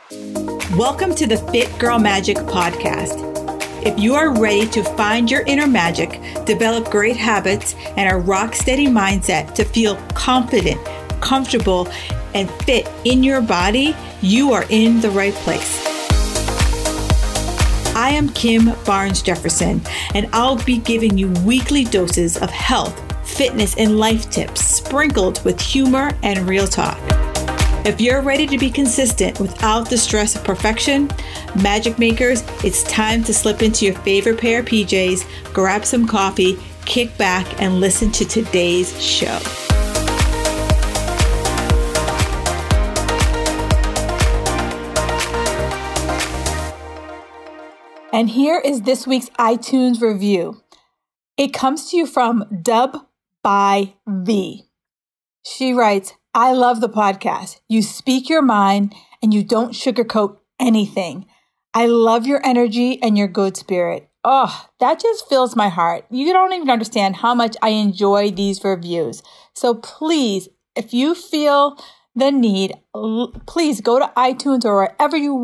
Welcome to the Fit Girl Magic podcast. If you are ready to find your inner magic, develop great habits, and a rock steady mindset to feel confident, comfortable, and fit in your body, you are in the right place. I am Kim Barnes Jefferson, and I'll be giving you weekly doses of health, fitness, and life tips sprinkled with humor and real talk. If you're ready to be consistent without the stress of perfection, magic makers, it's time to slip into your favorite pair of PJs, grab some coffee, kick back, and listen to today's show. And here is this week's iTunes review. It comes to you from Dub by V. She writes, I love the podcast. You speak your mind and you don't sugarcoat anything. I love your energy and your good spirit. Oh, that just fills my heart. You don't even understand how much I enjoy these reviews. So please, if you feel the need, please go to iTunes or wherever you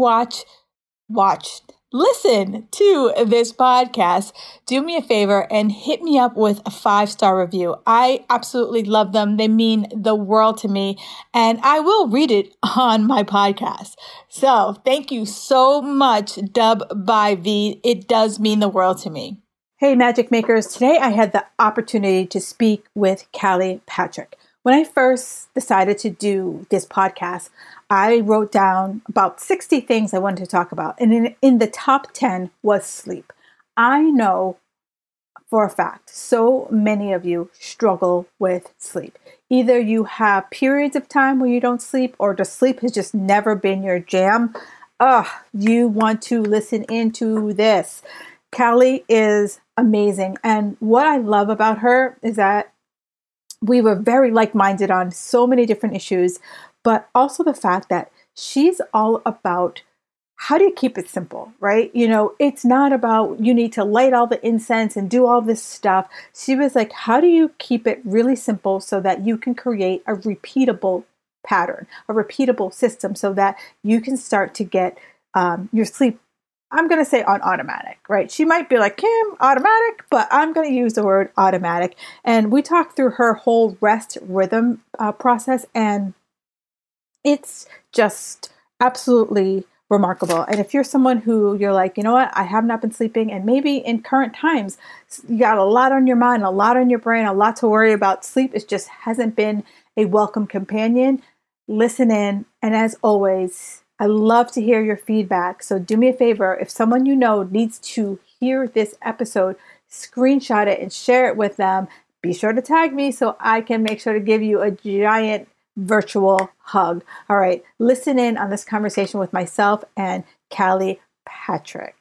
listen to this podcast. Do me a favor and hit me up with a 5-star review. I absolutely love them. They mean the world to me, and I will read it on my podcast. So thank you so much, Dub by V. It does mean the world to me. Hey, Magic Makers. Today I had the opportunity to speak with Callie Patrick. When I first decided to do this podcast, I wrote down about 60 things I wanted to talk about. And in the top 10 was sleep. I know for a fact, so many of you struggle with sleep. Either you have periods of time where you don't sleep, or the sleep has just never been your jam. You want to listen into this. Callie is amazing. And what I love about her is that we were very like-minded on so many different issues, but also the fact that she's all about how do you keep it simple, right? You know, it's not about you need to light all the incense and do all this stuff. She was like, how do you keep it really simple so that you can create a repeatable pattern, a repeatable system so that you can start to get your sleep, I'm going to say on automatic, right? She might be like, Kim, automatic, but I'm going to use the word automatic. And we talked through her whole rest rhythm process, and it's just absolutely remarkable. And if you're someone who you're like, you know what, I have not been sleeping, and maybe in current times, you got a lot on your mind, a lot on your brain, a lot to worry about. Sleep, it just hasn't been a welcome companion. Listen in. And as always, I love to hear your feedback. So do me a favor. If someone you know needs to hear this episode, screenshot it and share it with them. Be sure to tag me so I can make sure to give you a giant virtual hug. All right. Listen in on this conversation with myself and Callie Patrick.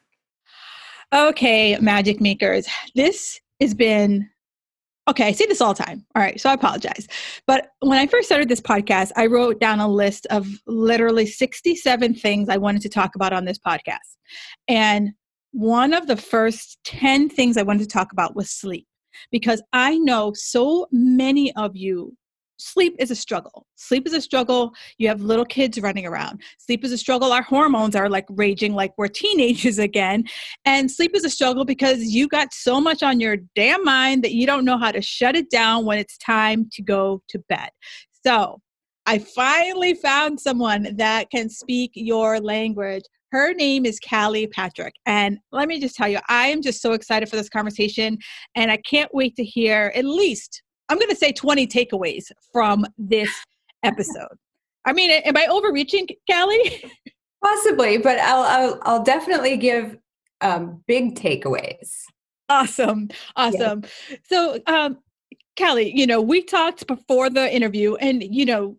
Okay, Magic Makers. This has been... Okay, I say this all the time. All right, so I apologize. But when I first started this podcast, I wrote down a list of literally 67 things I wanted to talk about on this podcast. And one of the first 10 things I wanted to talk about was sleep, because I know so many of you, sleep is a struggle. Sleep is a struggle. You have little kids running around. Sleep is a struggle. Our hormones are like raging like we're teenagers again. And sleep is a struggle because you got so much on your damn mind that you don't know how to shut it down when it's time to go to bed. So I finally found someone that can speak your language. Her name is Callie Patrick. And let me just tell you, I am just so excited for this conversation. And I can't wait to hear at least, I'm going to say 20 takeaways from this episode. I mean, am I overreaching, Callie? Possibly, but I'll definitely give big takeaways. Awesome. Yes. So, Callie, you know, we talked before the interview, and you know,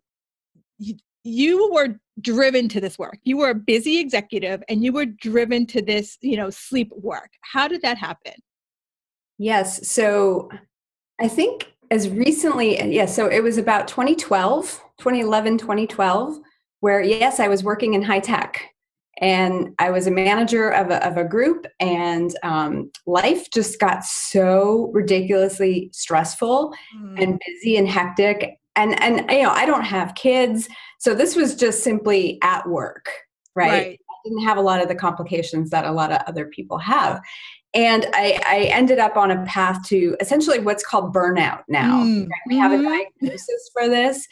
you were driven to this work. You were a busy executive, and you were driven to this, you know, sleep work. How did that happen? Yes. So I think as recently, so it was about 2011, 2012, where yes, I was working in high tech, and I was a manager of a group, and life just got so ridiculously stressful and busy and hectic. And you know, I don't have kids, so this was just simply at work. right? Right. I didn't have a lot of the complications that a lot of other people have. And I ended up on a path to essentially what's called burnout now. Mm. We have a Mm-hmm. diagnosis for this.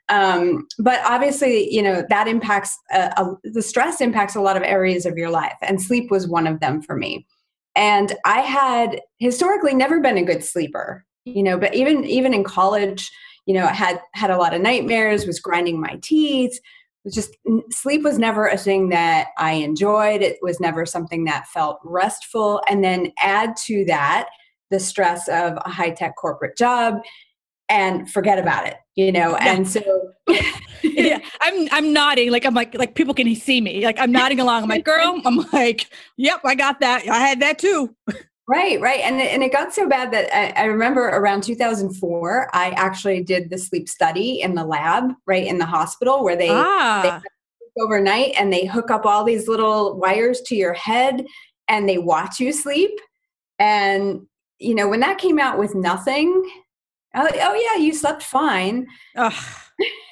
But obviously, that impacts, the stress impacts a lot of areas of your life. And sleep was one of them for me. And I had historically never been a good sleeper, but even in college, I had a lot of nightmares, was grinding my teeth. Just sleep was never a thing that I enjoyed. It was never something that felt restful. And then add to that the stress of a high-tech corporate job and forget about it, Yeah. and so Yeah. I'm nodding. Like, I'm like people can see me. Like, I'm nodding along. I'm like, girl, I'm like, yep, I got that. I had that too. Right. And it got so bad that I remember around 2004, I actually did the sleep study in the lab, right in the hospital, where they Ah. overnight and they hook up all these little wires to your head and they watch you sleep. And, when that came out with nothing, oh yeah, you slept fine. Ugh.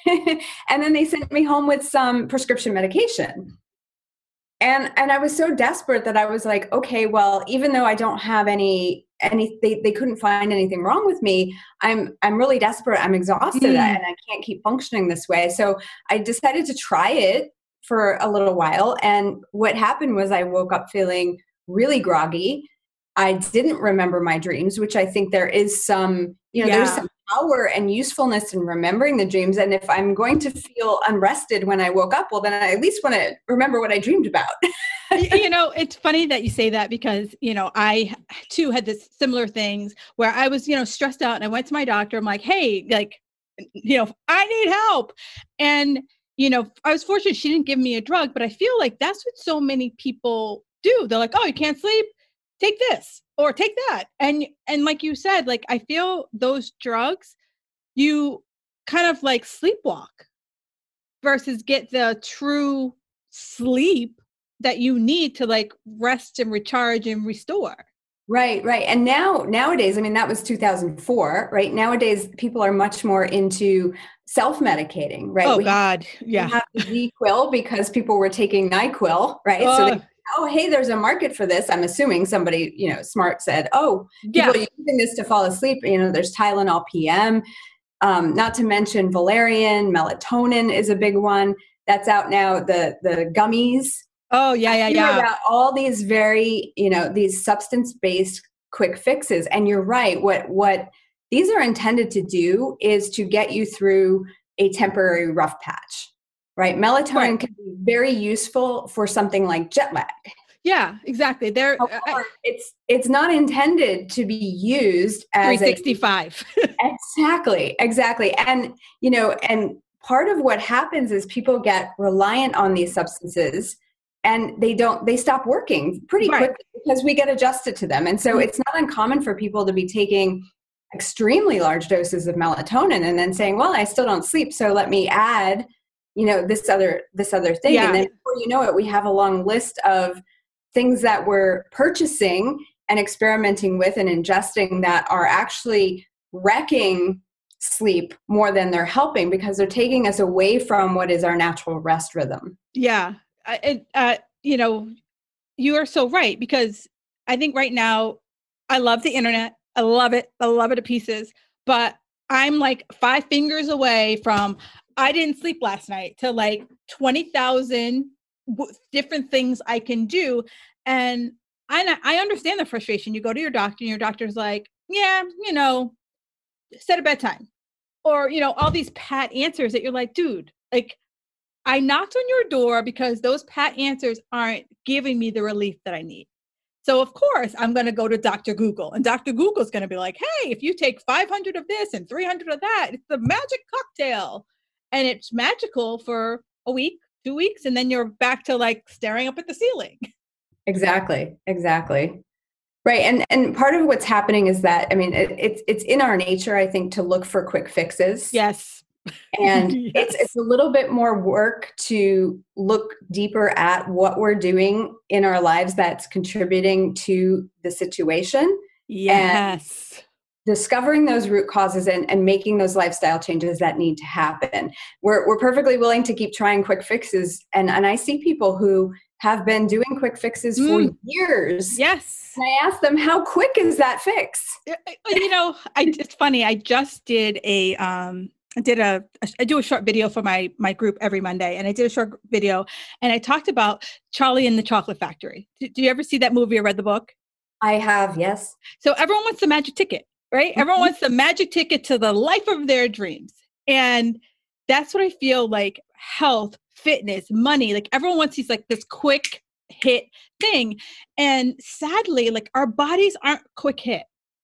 And then they sent me home with some prescription medication. And I was so desperate that I was like, okay, well, even though I don't have they couldn't find anything wrong with me, I'm really desperate. I'm exhausted and Mm. I can't keep functioning this way. So I decided to try it for a little while. And what happened was I woke up feeling really groggy. I didn't remember my dreams, which I think there is there's Yeah. some power and usefulness in remembering the dreams. And if I'm going to feel unrested when I woke up, well, then I at least want to remember what I dreamed about. It's funny that you say that because, I too had this similar things where I was, stressed out and I went to my doctor. I'm like, hey, like, I need help. And, I was fortunate she didn't give me a drug, but I feel like that's what so many people do. They're like, oh, you can't sleep? Take this or take that. And like you said, like, I feel those drugs, you kind of like sleepwalk versus get the true sleep that you need to like rest and recharge and restore. Right. And nowadays, I mean, that was 2004, right? Nowadays, people are much more into self-medicating, right? Oh We God. Yeah. have the ZQuil because people were taking NyQuil, right? So Oh oh, hey, there's a market for this. I'm assuming somebody, smart said, oh, people yeah. are using this to fall asleep. There's Tylenol PM. Not to mention valerian, melatonin is a big one that's out now. The gummies. Oh yeah, I yeah, hear yeah. about all these these substance-based quick fixes. And you're right. What these are intended to do is to get you through a temporary rough patch, right? Melatonin Right. can be very useful for something like jet lag. Yeah, exactly. They're However, it's not intended to be used as a 365. exactly. And and part of what happens is people get reliant on these substances and they stop working pretty Right. quickly because we get adjusted to them. And so it's not uncommon for people to be taking extremely large doses of melatonin and then saying, well, I still don't sleep, so let me add this other thing. And Yeah. then before you know it, we have a long list of things that we're purchasing and experimenting with and ingesting that are actually wrecking sleep more than they're helping because they're taking us away from what is our natural rest rhythm. Yeah. You are so right because I think right now I love the internet. I love it. I love it to pieces. But I'm like 5 fingers away from I didn't sleep last night to like 20,000 different things I can do. And I understand the frustration. You go to your doctor and your doctor's like, yeah, set a bedtime or, all these pat answers that you're like, dude, like I knocked on your door because those pat answers aren't giving me the relief that I need. So of course I'm going to go to Dr. Google and Dr. Google's going to be like, hey, if you take 500 of this and 300 of that, it's the magic cocktail. And it's magical for a week, 2 weeks, and then you're back to like staring up at the ceiling. Exactly. Right. And part of what's happening is that, I mean, it's in our nature, I think, to look for quick fixes. Yes. And Yes. it's a little bit more work to look deeper at what we're doing in our lives that's contributing to the situation. And Yes. discovering those root causes and making those lifestyle changes that need to happen. We're perfectly willing to keep trying quick fixes. And I see people who have been doing quick fixes for years. Yes. And I ask them, how quick is that fix? It's funny. I just did I do a short video for my group every Monday, and I did a short video and I talked about Charlie and the Chocolate Factory. Do you ever see that movie or read the book? I have, yes. So everyone wants the magic ticket, right? Everyone wants the magic ticket to the life of their dreams. And that's what I feel like health, fitness, money, like everyone wants this quick hit thing. And sadly, like our bodies aren't quick hit.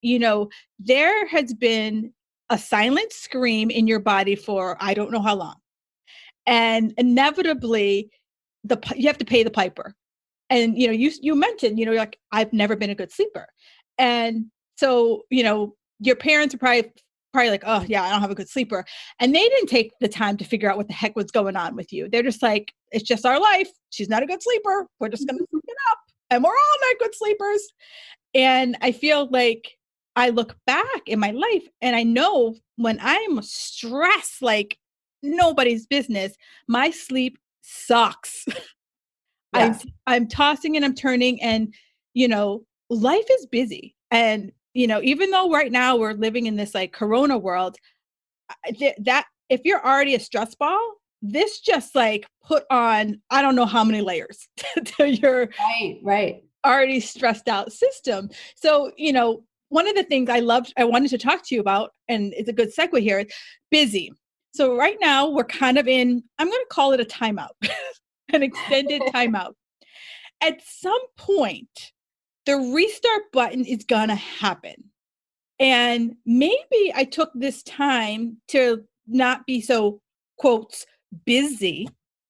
There has been a silent scream in your body for I don't know how long. And inevitably you have to pay the piper. And, you mentioned, you're like, I've never been a good sleeper. And so, your parents are probably like, oh yeah, I don't have a good sleeper. And they didn't take the time to figure out what the heck was going on with you. They're just like, it's just our life. She's not a good sleeper. We're just going to sleep it up. And we're all not good sleepers. And I feel like I look back in my life and I know when I'm stressed, like nobody's business, my sleep sucks. Yes. I'm tossing and I'm turning and, life is busy. And, even though right now we're living in this like Corona world, that if you're already a stress ball, this just like put on, I don't know how many layers to your right. already stressed out system. So, one of the things I wanted to talk to you about, and it's a good segue here, is busy. So right now we're kind of in, I'm going to call it a timeout, an extended timeout. At some point, the restart button is going to happen. And maybe I took this time to not be so, quotes, busy.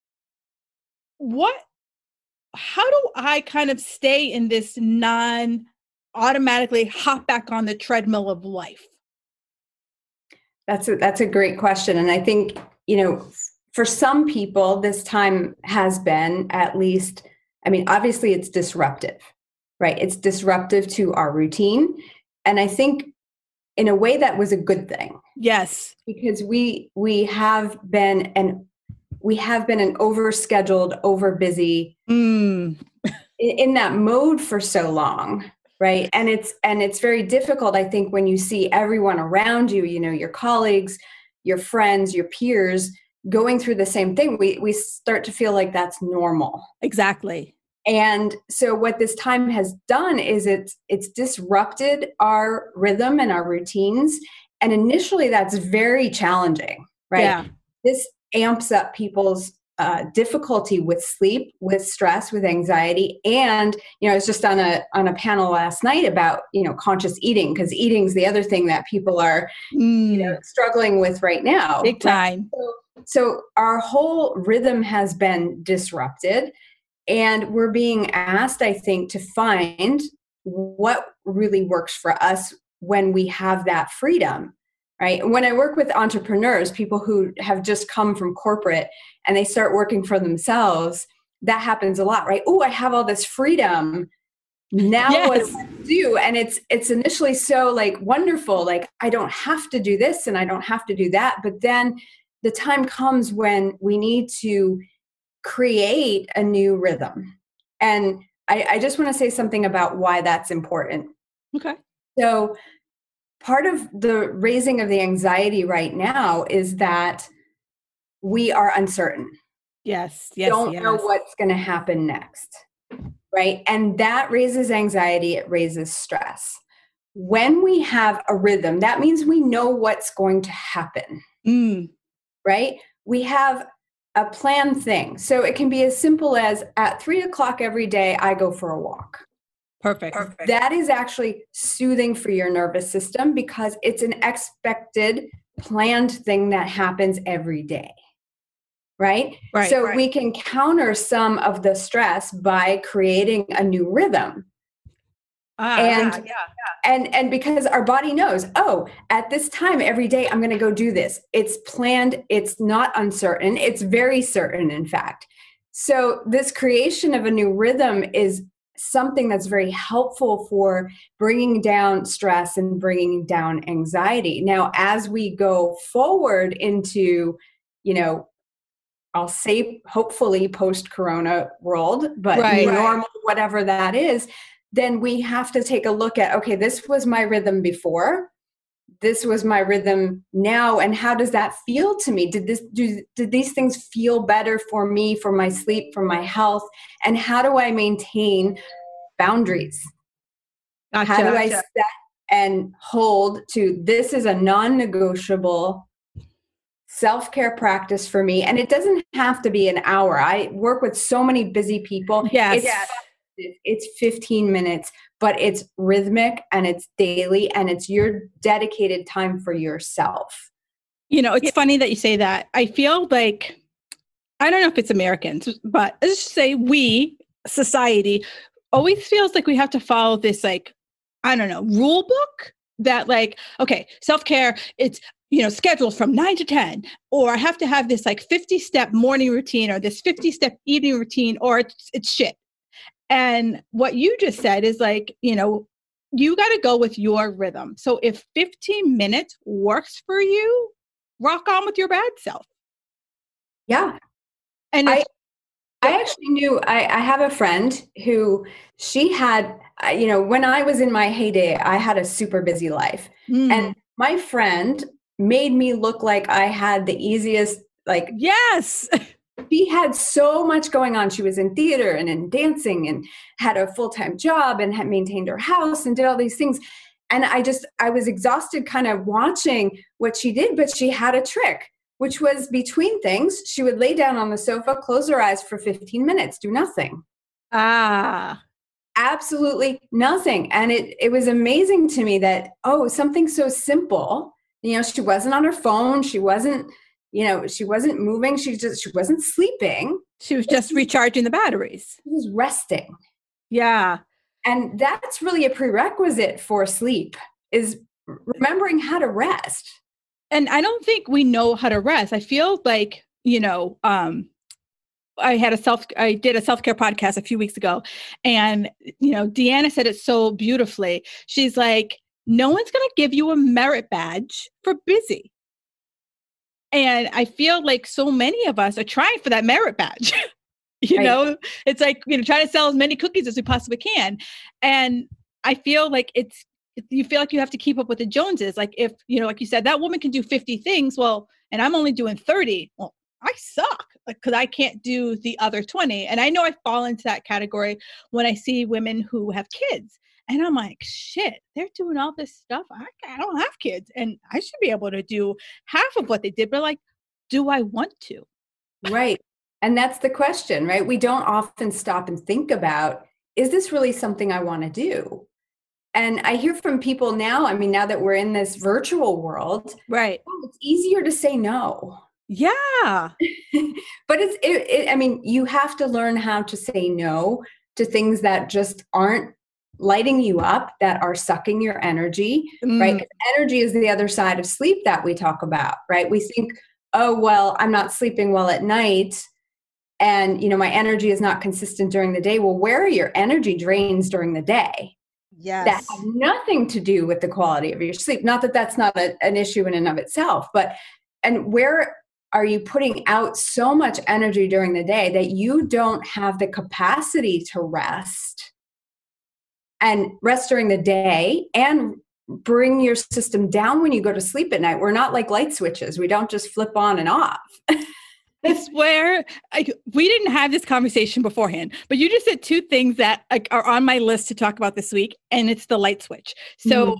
How do I kind of stay in this automatically hop back on the treadmill of life? That's a great question. And I think, for some people, this time has been at least, obviously it's disruptive, right? It's disruptive to our routine. And I think in a way that was a good thing. Yes. Because we have been an overscheduled, overbusy in that mode for so long. Right. And it's very difficult, I think, when you see everyone around you, your colleagues, your friends, your peers going through the same thing. We start to feel like that's normal. Exactly. And so what this time has done is it's disrupted our rhythm and our routines. And initially that's very challenging, right? Yeah. This amps up people's difficulty with sleep, with stress, with anxiety. And, I was just on a panel last night about, conscious eating, because eating's the other thing that people are, struggling with right now. Big time. Right? So our whole rhythm has been disrupted, and we're being asked, I think, to find what really works for us when we have that freedom. Right. When I work with entrepreneurs, people who have just come from corporate and they start working for themselves, that happens a lot, right? Oh, I have all this freedom. Now yes. What do I do? And it's initially so like wonderful. Like I don't have to do this and I don't have to do that. But then the time comes when we need to create a new rhythm. And I just want to say something about why that's important. Okay. So part of the raising of the anxiety right now is that we are uncertain. Yes. Don't know what's going to happen next, right? And that raises anxiety. It raises stress. When we have a rhythm, that means we know what's going to happen, right? We have a planned thing. So it can be as simple as at 3:00 every day, I go for a walk. Perfect. That is actually soothing for your nervous system because it's an expected, planned thing that happens every day. Right? So we can counter some of the stress by creating a new rhythm. And because our body knows, oh, at this time every day, I'm going to go do this. It's planned. It's not uncertain. It's very certain, in fact. So this creation of a new rhythm is something that's very helpful for bringing down stress and bringing down anxiety. Now, as we go forward into, I'll say hopefully post-corona world, but Right. normal, whatever that is, then we have to take a look at, okay, this was my rhythm before. This was my rhythm now. And how does that feel to me? Did these things feel better for me, for my sleep, for my health? And how do I maintain boundaries? Gotcha. How do I set and hold to, this is a non-negotiable self-care practice for me. And it doesn't have to be an hour. I work with so many busy people. Yes. It's 15 minutes, but it's rhythmic and it's daily and it's your dedicated time for yourself. It's funny that you say that. I feel like, I don't know if it's Americans, but let's just say we, society, always feels like we have to follow this, like, I don't know, rule book that, like, okay, self-care, it's, scheduled from 9 to 10, or I have to have this like 50-step morning routine or this 50-step evening routine, or it's shit. And what you just said is like, you got to go with your rhythm. So if 15 minutes works for you, rock on with your bad self. Yeah. And I actually knew, I have a friend who she had, when I was in my heyday, I had a super busy life. And my friend made me look like I had the easiest, like, yes. She had so much going on. She was in theater and in dancing and had a full-time job and had maintained her house and did all these things. And I was exhausted kind of watching what she did, but she had a trick, which was between things, she would lay down on the sofa, close her eyes for 15 minutes, do nothing. Absolutely nothing. And it was amazing to me that, something so simple, she wasn't on her phone. She wasn't, she wasn't moving. She wasn't sleeping. She was just recharging the batteries. She was resting. Yeah. And that's really a prerequisite for sleep, is remembering how to rest. And I don't think we know how to rest. I feel like, I did a self-care podcast a few weeks ago, and, Deanna said it so beautifully. She's like, no one's going to give you a merit badge for busy. And I feel like so many of us are trying for that merit badge. It's like, trying to sell as many cookies as we possibly can. And I feel like you feel like you have to keep up with the Joneses. Like if, like you said, that woman can do 50 things. Well, and I'm only doing 30. Well, I suck because I can't do the other 20. And I know I fall into that category when I see women who have kids. And I'm like, shit, they're doing all this stuff. I don't have kids and I should be able to do half of what they did. But like, do I want to? Right. And that's the question, right? We don't often stop and think about, is this really something I want to do? And I hear from people now, now that we're in this virtual world, right? It's easier to say no. Yeah. But you have to learn how to say no to things that just aren't lighting you up, that are sucking your energy, right? 'Cause energy is the other side of sleep that we talk about, right? We think, oh, well, I'm not sleeping well at night and, my energy is not consistent during the day. Well, where are your energy drains during the day? Yes. That have nothing to do with the quality of your sleep. Not that that's not an issue in and of itself, and where are you putting out so much energy during the day that you don't have the capacity to rest during the day and bring your system down when you go to sleep at night? We're not like light switches. We don't just flip on and off. I swear, we didn't have this conversation beforehand, but you just said two things that are on my list to talk about this week, and it's the light switch. So,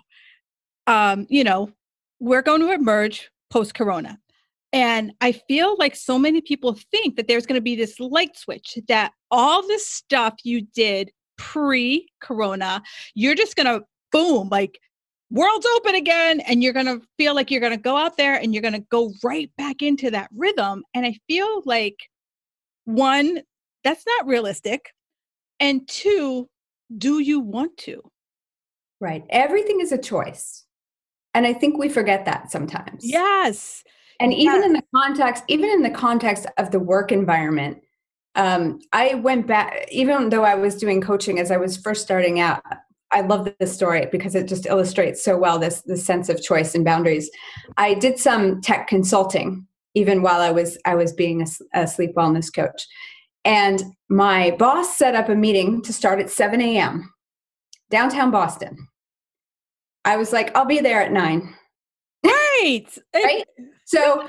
we're going to emerge post-corona. And I feel like so many people think that there's going to be this light switch, that all the stuff you did pre-corona, you're just going to boom, like world's open again. And you're going to feel like you're going to go out there and you're going to go right back into that rhythm. And I feel like, one, that's not realistic. And two, do you want to? Right. Everything is a choice. And I think we forget that sometimes. Yes. And even in the context of the work environment, I went back, even though I was doing coaching as I was first starting out. I love this story because it just illustrates so well this sense of choice and boundaries. I did some tech consulting even while I was being a sleep wellness coach. And my boss set up a meeting to start at 7 a.m. downtown Boston. I was like, I'll be there at 9. Right. Right. So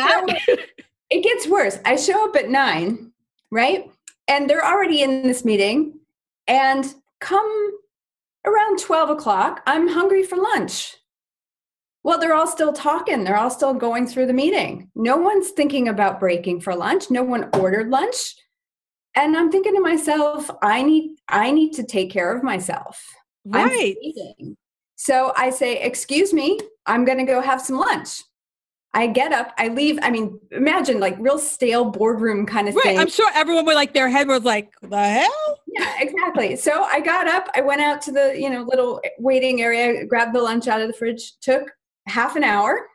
it gets worse. I show up at 9, right? And they're already in this meeting. And come around 12 o'clock, I'm hungry for lunch. Well, they're all still talking. They're all still going through the meeting. No one's thinking about breaking for lunch. No one ordered lunch. And I'm thinking to myself, I need to take care of myself. Right. So I say, excuse me, I'm going to go have some lunch. I get up, I leave. I mean, imagine like real stale boardroom kind of thing. I'm sure everyone would like, their head was like, the hell? Yeah, exactly. So I got up, I went out to the, little waiting area, grabbed the lunch out of the fridge, took half an hour,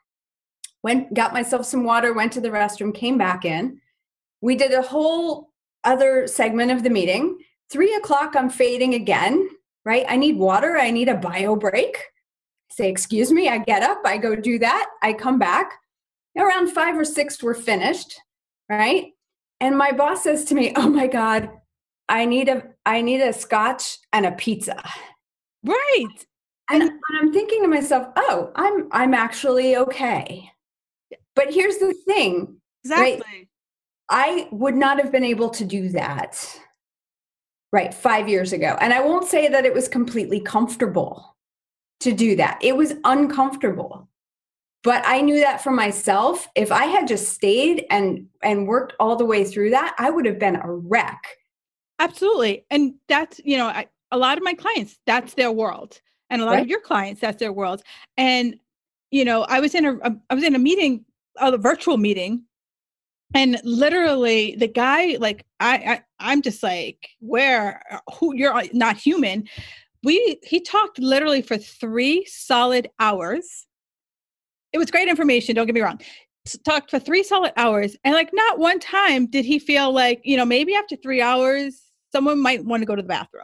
got myself some water, went to the restroom, came back in. We did a whole other segment of the meeting. 3 o'clock, I'm fading again, right? I need water. I need a bio break. Say, excuse me. I get up, I go do that. I come back. Around 5 or 6, we're finished, right? And my boss says to me, "Oh my God, I need a scotch and a pizza." Right. And I'm thinking to myself, "Oh, I'm actually okay." But here's the thing, exactly. Right? I would not have been able to do that, right, 5 years ago. And I won't say that it was completely comfortable to do that. It was uncomfortable. But I knew that for myself. If I had just stayed and worked all the way through that, I would have been a wreck. Absolutely. And that's, a lot of my clients, that's their world. And a lot of your clients, that's their world. And, I was in a meeting, a virtual meeting, and literally the guy, like, I'm just like, you're not human. He talked literally for 3 solid hours. It was great information. Don't get me wrong. Talked for 3 solid hours. And like, not one time did he feel like, maybe after 3 hours, someone might want to go to the bathroom.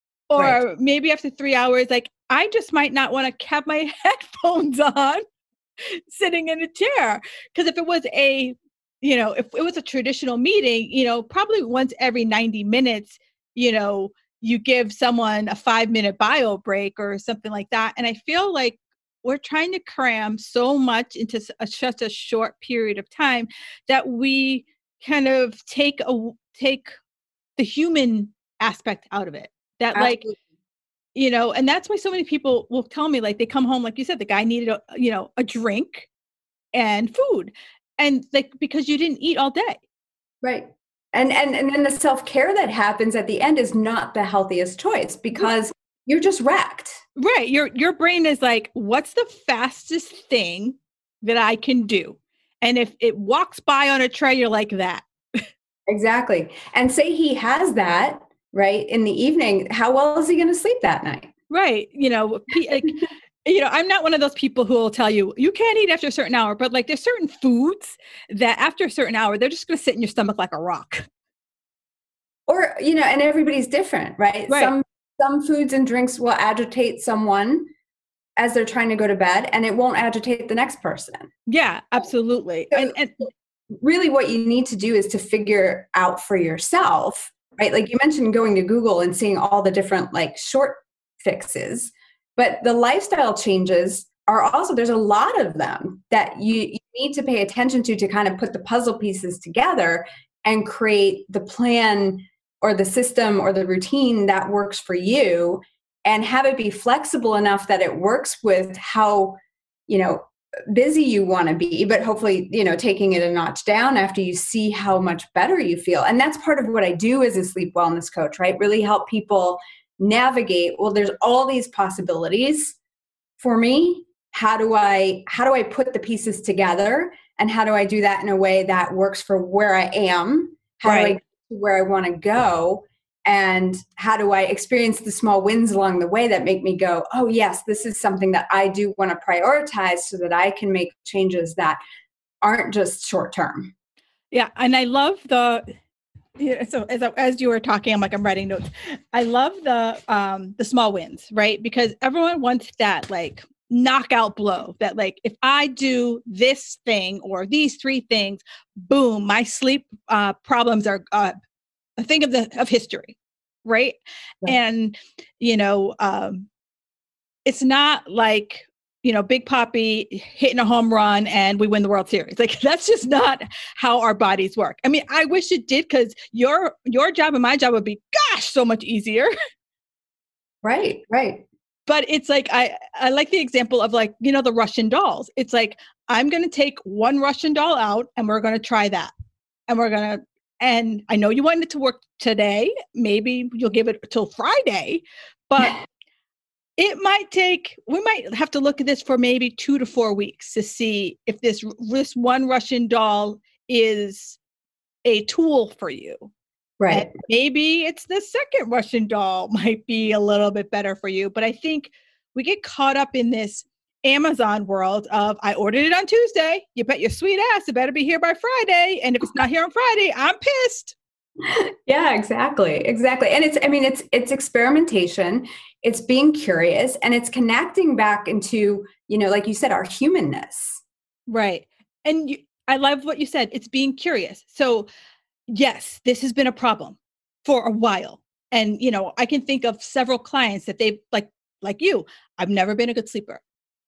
Or maybe after 3 hours, like, I just might not want to have my headphones on sitting in a chair. Because if it was if it was a traditional meeting, probably once every 90 minutes, you give someone a 5-minute bio break or something like that. And I feel like we're trying to cram so much into such a short period of time that we kind of take the human aspect out of it. That Absolutely. And that's why so many people will tell me, like, they come home, like you said, the guy needed a drink and food, and like, because you didn't eat all day. Right. And then the self-care that happens at the end is not the healthiest choice because you're just wrecked. Right. Your brain is like, what's the fastest thing that I can do? And if it walks by on a tray, you're like that. Exactly. And say he has that, right, in the evening, how well is he going to sleep that night? Right. I'm not one of those people who will tell you, you can't eat after a certain hour, but like, there's certain foods that after a certain hour, they're just going to sit in your stomach like a rock. Or, and everybody's different, right? Some foods and drinks will agitate someone as they're trying to go to bed, and it won't agitate the next person. Yeah, absolutely. So and really what you need to do is to figure out for yourself, right? Like you mentioned going to Google and seeing all the different like short fixes, but the lifestyle changes are also, there's a lot of them that you need to pay attention to kind of put the puzzle pieces together and create the plan or the system or the routine that works for you, and have it be flexible enough that it works with how, busy you want to be, but hopefully, taking it a notch down after you see how much better you feel. And that's part of what I do as a sleep wellness coach, right? Really help people navigate, well, there's all these possibilities for me. How do I put the pieces together, and how do I do that in a way that works for where I am? How do I get to where I want to go? And how do I experience the small wins along the way that make me go, oh yes, this is something that I do want to prioritize so that I can make changes that aren't just short term. Yeah. And I love Yeah, so as you were talking, I'm writing notes. I love the small wins, right? Because everyone wants that like knockout blow that like if I do this thing or these three things, boom, my sleep problems are a thing of history, right? Right. And you know, it's not like Big Poppy hitting a home run and we win the World Series. Like that's just not how our bodies work. I mean, I wish it did because your job and my job would be, gosh, so much easier. Right, right. But it's like I like the example of like the Russian dolls. It's like I'm going to take one Russian doll out and we're going to try that, and we're going to. And I know you want it to work today. Maybe you'll give it till Friday, but it might take, we might have to look at this for maybe 2 to 4 weeks to see if this one Russian doll is a tool for you. Right. And maybe it's the second Russian doll might be a little bit better for you. But I think we get caught up in this Amazon world of I ordered it on Tuesday. You bet your sweet ass it better be here by Friday. And if it's not here on Friday, I'm pissed. Yeah, exactly. And it's experimentation, it's being curious, and it's connecting back into, like you said, our humanness. Right. And I love what you said. It's being curious. So yes, this has been a problem for a while. And, I can think of several clients that they've like you, I've never been a good sleeper.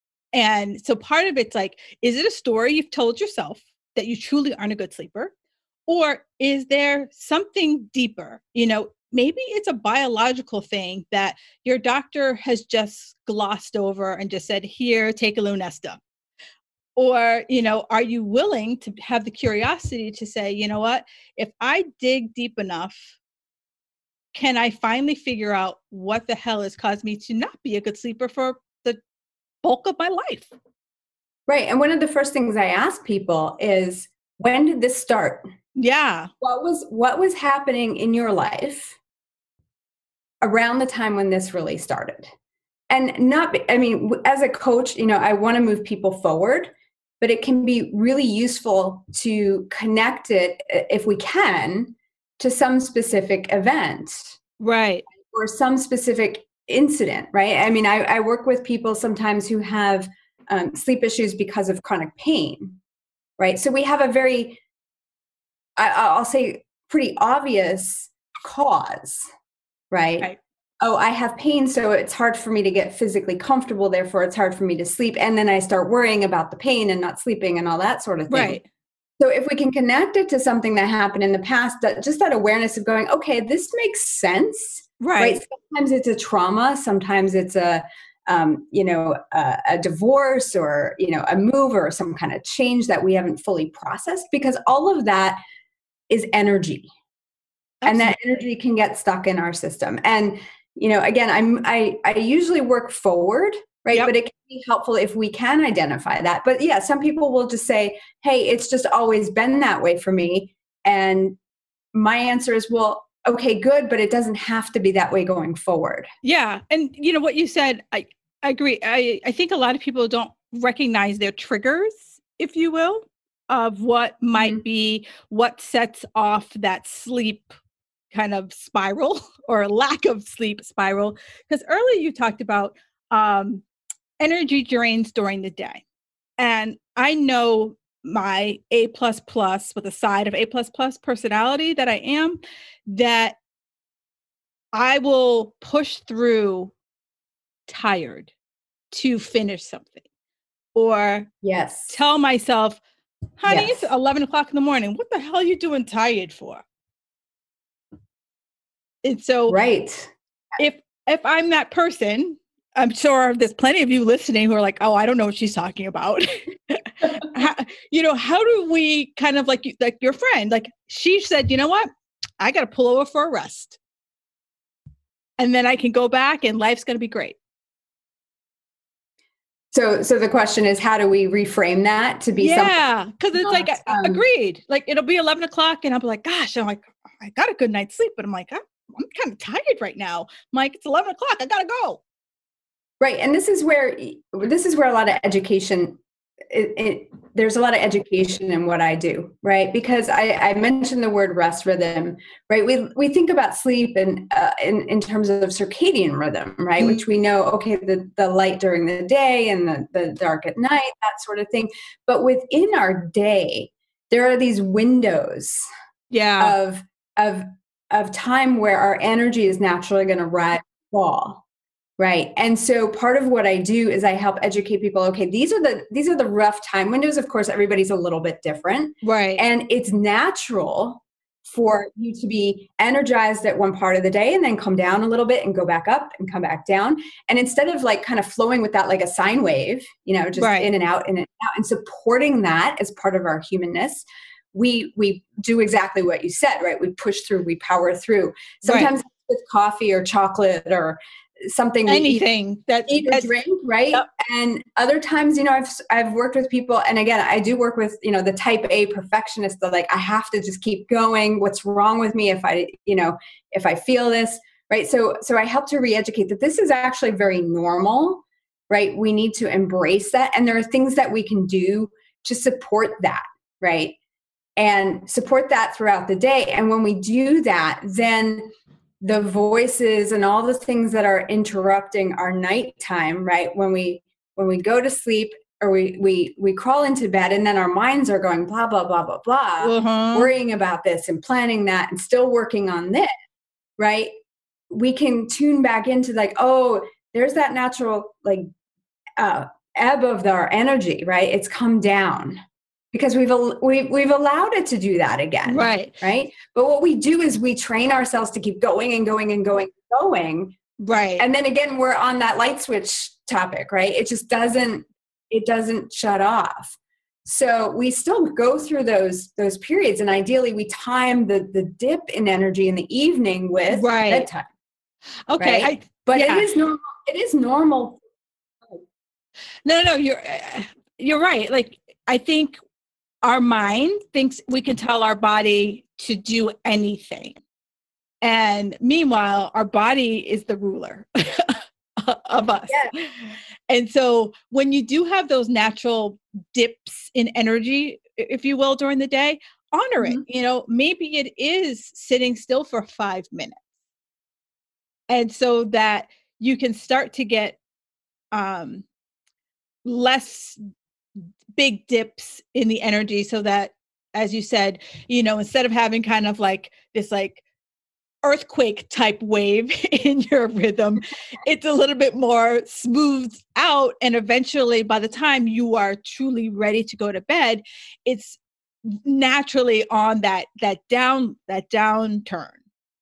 And so part of it's like, is it a story you've told yourself that you truly aren't a good sleeper? Or is there something deeper? Maybe it's a biological thing that your doctor has just glossed over and just said, here, take a Lunesta. Or, are you willing to have the curiosity to say, you know what, if I dig deep enough, can I finally figure out what the hell has caused me to not be a good sleeper for the bulk of my life? Right. And one of the first things I ask people is, when did this start? Yeah. What was happening in your life around the time when this really started? And as a coach, I want to move people forward, but it can be really useful to connect it, if we can, to some specific event. Right. Or some specific incident, right? I work with people sometimes who have sleep issues because of chronic pain, right? So we have a very, I'll say, pretty obvious cause, right? Oh, I have pain, so it's hard for me to get physically comfortable, therefore it's hard for me to sleep. And then I start worrying about the pain and not sleeping and all that sort of thing. Right. So if we can connect it to something that happened in the past, that awareness of going, okay, this makes sense. Right. Sometimes it's a trauma. Sometimes it's a divorce, or, a move, or some kind of change that we haven't fully processed, because all of that is energy. Absolutely. And that energy can get stuck in our system. And, again, I usually work forward, right? Yep. But it can be helpful if we can identify that. But yeah, some people will just say, hey, it's just always been that way for me. And my answer is, well, okay, good, but it doesn't have to be that way going forward. Yeah. And what you said, I agree. I think a lot of people don't recognize their triggers, if you will, of what might be what sets off that sleep kind of spiral or lack of sleep spiral. Because earlier you talked about energy drains during the day. And I know my A++ with a side of A++ personality that I am, that I will push through tired to finish something. Or yes, tell myself, honey, yes, it's 11 o'clock in the morning. What the hell are you doing tired for? And so right. If I'm that person, I'm sure there's plenty of you listening who are like, oh, I don't know what she's talking about. How do we kind of like your friend, like she said, you know what? I got to pull over for a rest. And then I can go back and life's going to be great. So the question is, how do we reframe that to be something? Yeah, because it's like, agreed. Like it'll be 11 o'clock and I'll be like, gosh, I'm like, I got a good night's sleep, but I'm like, I'm kind of tired right now. I'm like, it's 11 o'clock. I got to go. Right. And this is where a lot of education, there's a lot of education in what I do, right? Because I mentioned the word rest rhythm, right? We think about sleep and in terms of circadian rhythm, right? Mm-hmm. Which we know, okay, the light during the day and the dark at night, that sort of thing. But within our day, there are these windows of time where our energy is naturally going to rise and fall. Right. And so part of what I do is I help educate people. Okay, these are the rough time windows. Of course, everybody's a little bit different. Right. And it's natural for you to be energized at one part of the day and then come down a little bit and go back up and come back down. And instead of like kind of flowing with that like a sine wave, just in and out and supporting that as part of our humanness, we do exactly what you said, right? We push through, we power through. Sometimes with coffee or chocolate or something, anything that eat or drink, right? Yep. And other times, I've worked with people, and again, I do work with, the type A perfectionist that like, I have to just keep going. What's wrong with me if I feel this, right? So I help to re-educate that this is actually very normal, right? We need to embrace that. And there are things that we can do to support that, right? And support that throughout the day. And when we do that, then the voices and all the things that are interrupting our nighttime, right? When we go to sleep or we crawl into bed and then our minds are going blah, blah, blah, blah, blah, worrying about this and planning that and still working on this, right? We can tune back into like, oh, there's that natural like ebb of our energy, right? It's come down. Because we've allowed it to do that again. Right. Right. But what we do is we train ourselves to keep going and going and going and going. Right. And then again, we're on that light switch topic, right? It just doesn't shut off. So we still go through those periods. And ideally we time the dip in energy in the evening with bedtime. Okay. Right? It is normal. It is normal. No, you're right. Like, I think our mind thinks we can tell our body to do anything. And meanwhile, our body is the ruler of us. Yes. And so when you do have those natural dips in energy, if you will, during the day, honor it. Maybe it is sitting still for 5 minutes. And so that you can start to get less big dips in the energy so that, as you said, instead of having kind of like this like earthquake type wave in your rhythm, it's a little bit more smoothed out. And eventually by the time you are truly ready to go to bed, it's naturally on that downturn.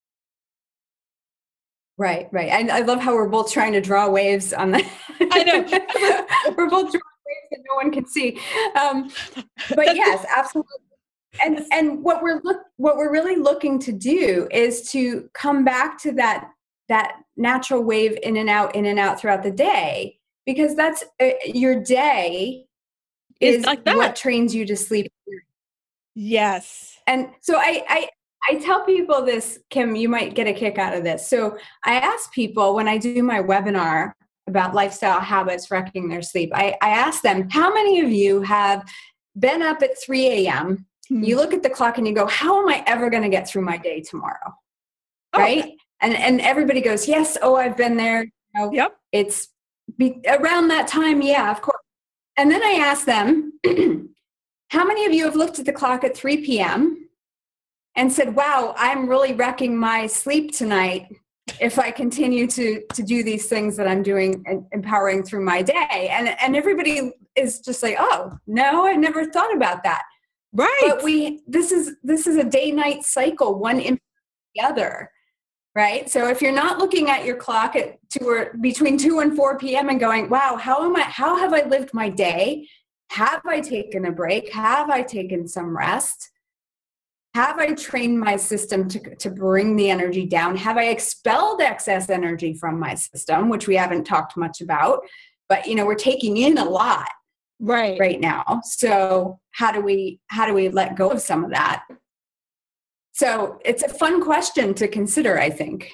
Right. And I love how we're both trying to draw waves on that. I know. We're both drawing waves that no one can see. But yes, absolutely. And what we're really looking to do is to come back to that natural wave in and out throughout the day, because that's your day is like what trains you to sleep. Yes. And so I tell people this, Kim, you might get a kick out of this. So I ask people when I do my webinar about lifestyle habits wrecking their sleep, I ask them, how many of you have been up at 3 a.m., you look at the clock and you go, how am I ever going to get through my day tomorrow? Right? And everybody goes, yes. Oh, I've been there. Yep. It's around that time. Yeah, of course. And then I ask them, how many of you have looked at the clock at 3 p.m. and said, wow, I'm really wrecking my sleep tonight if I continue to do these things that I'm doing and empowering through my day. And everybody is just like, oh, no, I never thought about that. Right. But this is a day-night cycle, one impacts the other, right? So if you're not looking at your clock at between 2 and 4 p.m. and going, wow, how have I lived my day? Have I taken a break? Have I taken some rest? Have I trained my system to bring the energy down? Have I expelled excess energy from my system, which we haven't talked much about, but we're taking in a lot right now. So how do we let go of some of that? So it's a fun question to consider, I think.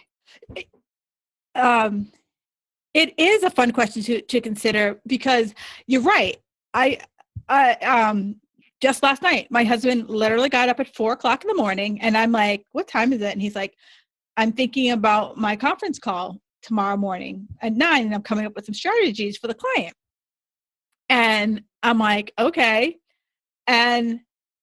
It is a fun question to consider, because you're right. Just last night, my husband literally got up at 4:00 in the morning, and I'm like, "What time is it?" And he's like, "I'm thinking about my conference call tomorrow morning at 9, and I'm coming up with some strategies for the client." And I'm like, "Okay." And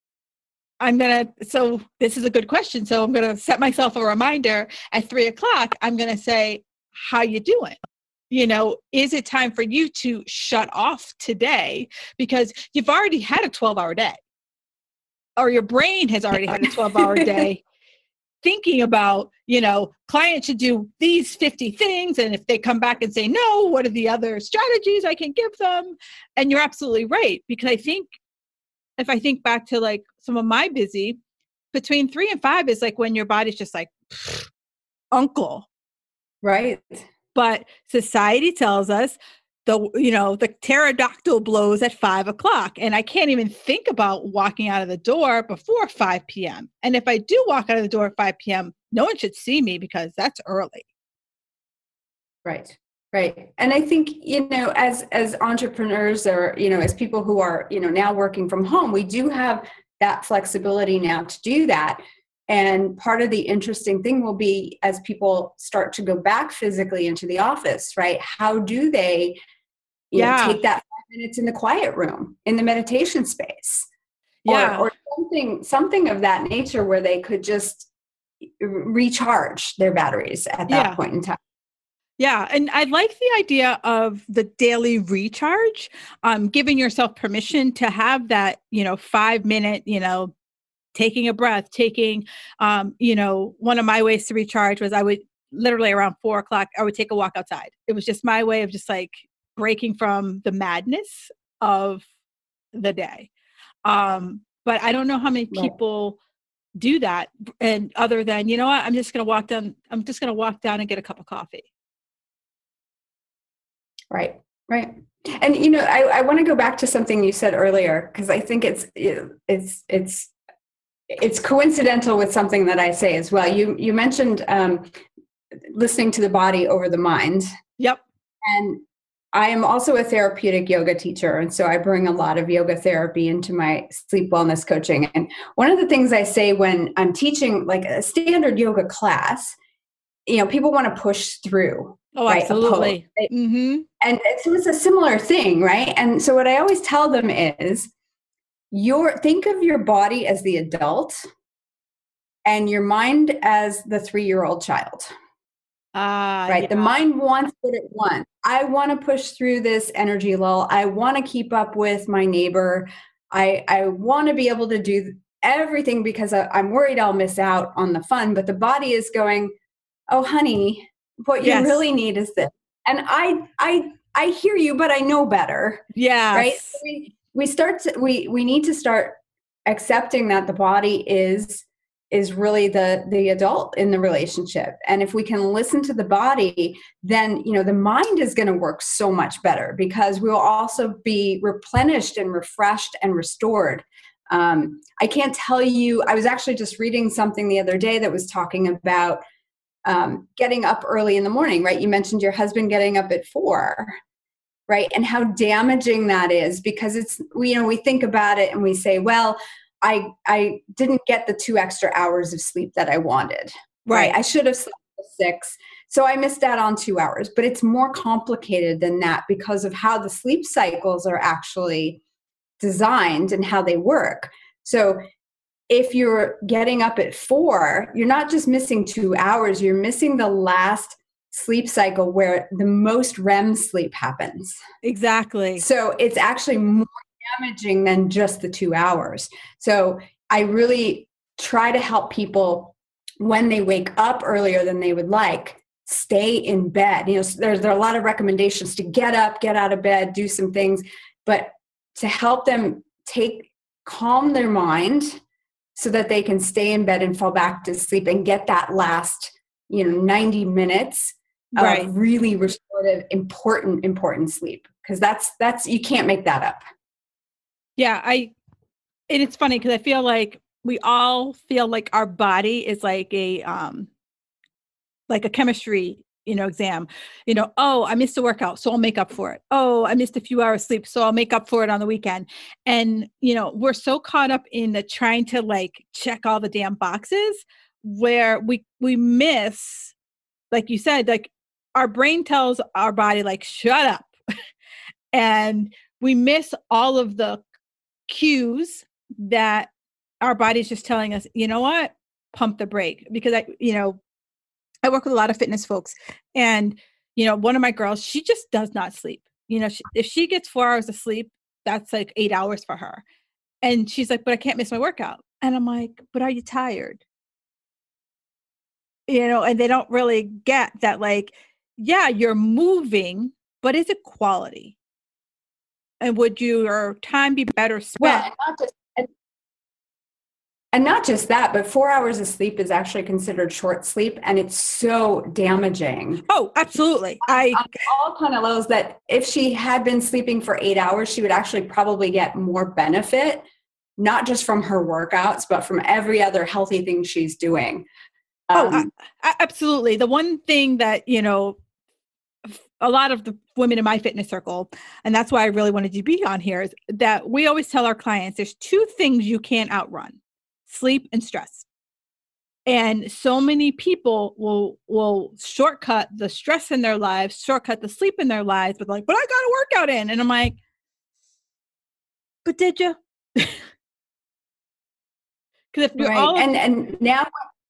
so this is a good question. So I'm going to set myself a reminder at 3:00. I'm going to say, "How you doing? Is it time for you to shut off today? Because you've already had a 12-hour day, or your brain has already had a 12-hour day thinking about, clients should do these 50 things. And if they come back and say, no, what are the other strategies I can give them?" And you're absolutely right. Because I think if I think back to like some of my busy, between 3 and 5 is like when your body's just like, uncle. Right. But society tells us the pterodactyl blows at 5:00, and I can't even think about walking out of the door before 5 p.m. And if I do walk out of the door at 5 p.m., no one should see me because that's early. Right. Right. And I think, as entrepreneurs, or, as people who are, now working from home, we do have that flexibility now to do that. And part of the interesting thing will be, as people start to go back physically into the office, right? How do they take that 5 minutes in the quiet room, in the meditation space, or something of that nature, where they could just recharge their batteries at that point in time. Yeah. And I like the idea of the daily recharge, giving yourself permission to have that, 5 minute, taking a breath, one of my ways to recharge was I would literally around 4:00, I would take a walk outside. It was just my way of just like breaking from the madness of the day. But I don't know how many people do that. And other than, what, I'm just going to walk down and get a cup of coffee. Right. Right. And, I want to go back to something you said earlier, because I think it's coincidental with something that I say as well. You mentioned listening to the body over the mind. Yep. And I am also a therapeutic yoga teacher. And so I bring a lot of yoga therapy into my sleep wellness coaching. And one of the things I say when I'm teaching like a standard yoga class, people want to push through. Oh, right? Absolutely. Mm-hmm. And so it's a similar thing, right? And so what I always tell them is, think of your body as the adult and your mind as the 3-year-old child. Right. Yeah. The mind wants what it wants. I want to push through this energy lull. I want to keep up with my neighbor. I want to be able to do everything because I'm worried I'll miss out on the fun. But the body is going, "Oh, honey, what you really need is this." And I hear you, but I know better. Yeah. Right. So we need to start accepting that the body is really the adult in the relationship. And if we can listen to the body, then, the mind is going to work so much better, because we'll also be replenished and refreshed and restored. I can't tell you, I was actually just reading something the other day that was talking about getting up early in the morning, right? You mentioned your husband getting up at 4, right? And how damaging that is, because we think about it and we say, well, I didn't get the 2 extra hours of sleep that I wanted. Right. I should have slept for 6. So I missed out on 2 hours. But it's more complicated than that, because of how the sleep cycles are actually designed and how they work. So if you're getting up at 4, you're not just missing 2 hours, you're missing the last sleep cycle where the most REM sleep happens. Exactly. So it's actually more damaging than just the 2 hours. So I really try to help people, when they wake up earlier than they would like, stay in bed. There are a lot of recommendations to get up, get out of bed, do some things, but to help them calm their mind so that they can stay in bed and fall back to sleep and get that last, 90 minutes of really restorative, important sleep. Because that's you can't make that up. Yeah, and it's funny because I feel like we all feel like our body is like a chemistry exam, oh, I missed a workout, so I'll make up for it. Oh, I missed a few hours sleep, so I'll make up for it on the weekend. And, we're so caught up in the trying to like check all the damn boxes where we miss, like you said, like our brain tells our body like, shut up. And we miss all of the cues that our body's just telling us, you know what, pump the brake. Because I work with a lot of fitness folks, and one of my girls, she just does not sleep. If she gets 4 hours of sleep, that's like 8 hours for her. And she's like, but I can't miss my workout. And I'm like, but are you tired? And they don't really get that, like, yeah, you're moving, but is it quality? And would your time be better spent? Well, and not just that, but 4 hours of sleep is actually considered short sleep, and it's so damaging. Oh, absolutely. On all kind of levels, that if she had been sleeping for 8 hours, she would actually probably get more benefit, not just from her workouts, but from every other healthy thing she's doing. Absolutely. The one thing that, a lot of the women in my fitness circle, and that's why I really wanted you to be on here, is that we always tell our clients there's two things you can't outrun: sleep and stress. And so many people will shortcut the stress in their lives, shortcut the sleep in their lives, but like, but I got a workout in. And I'm like, but did you? Because if you're right. And now,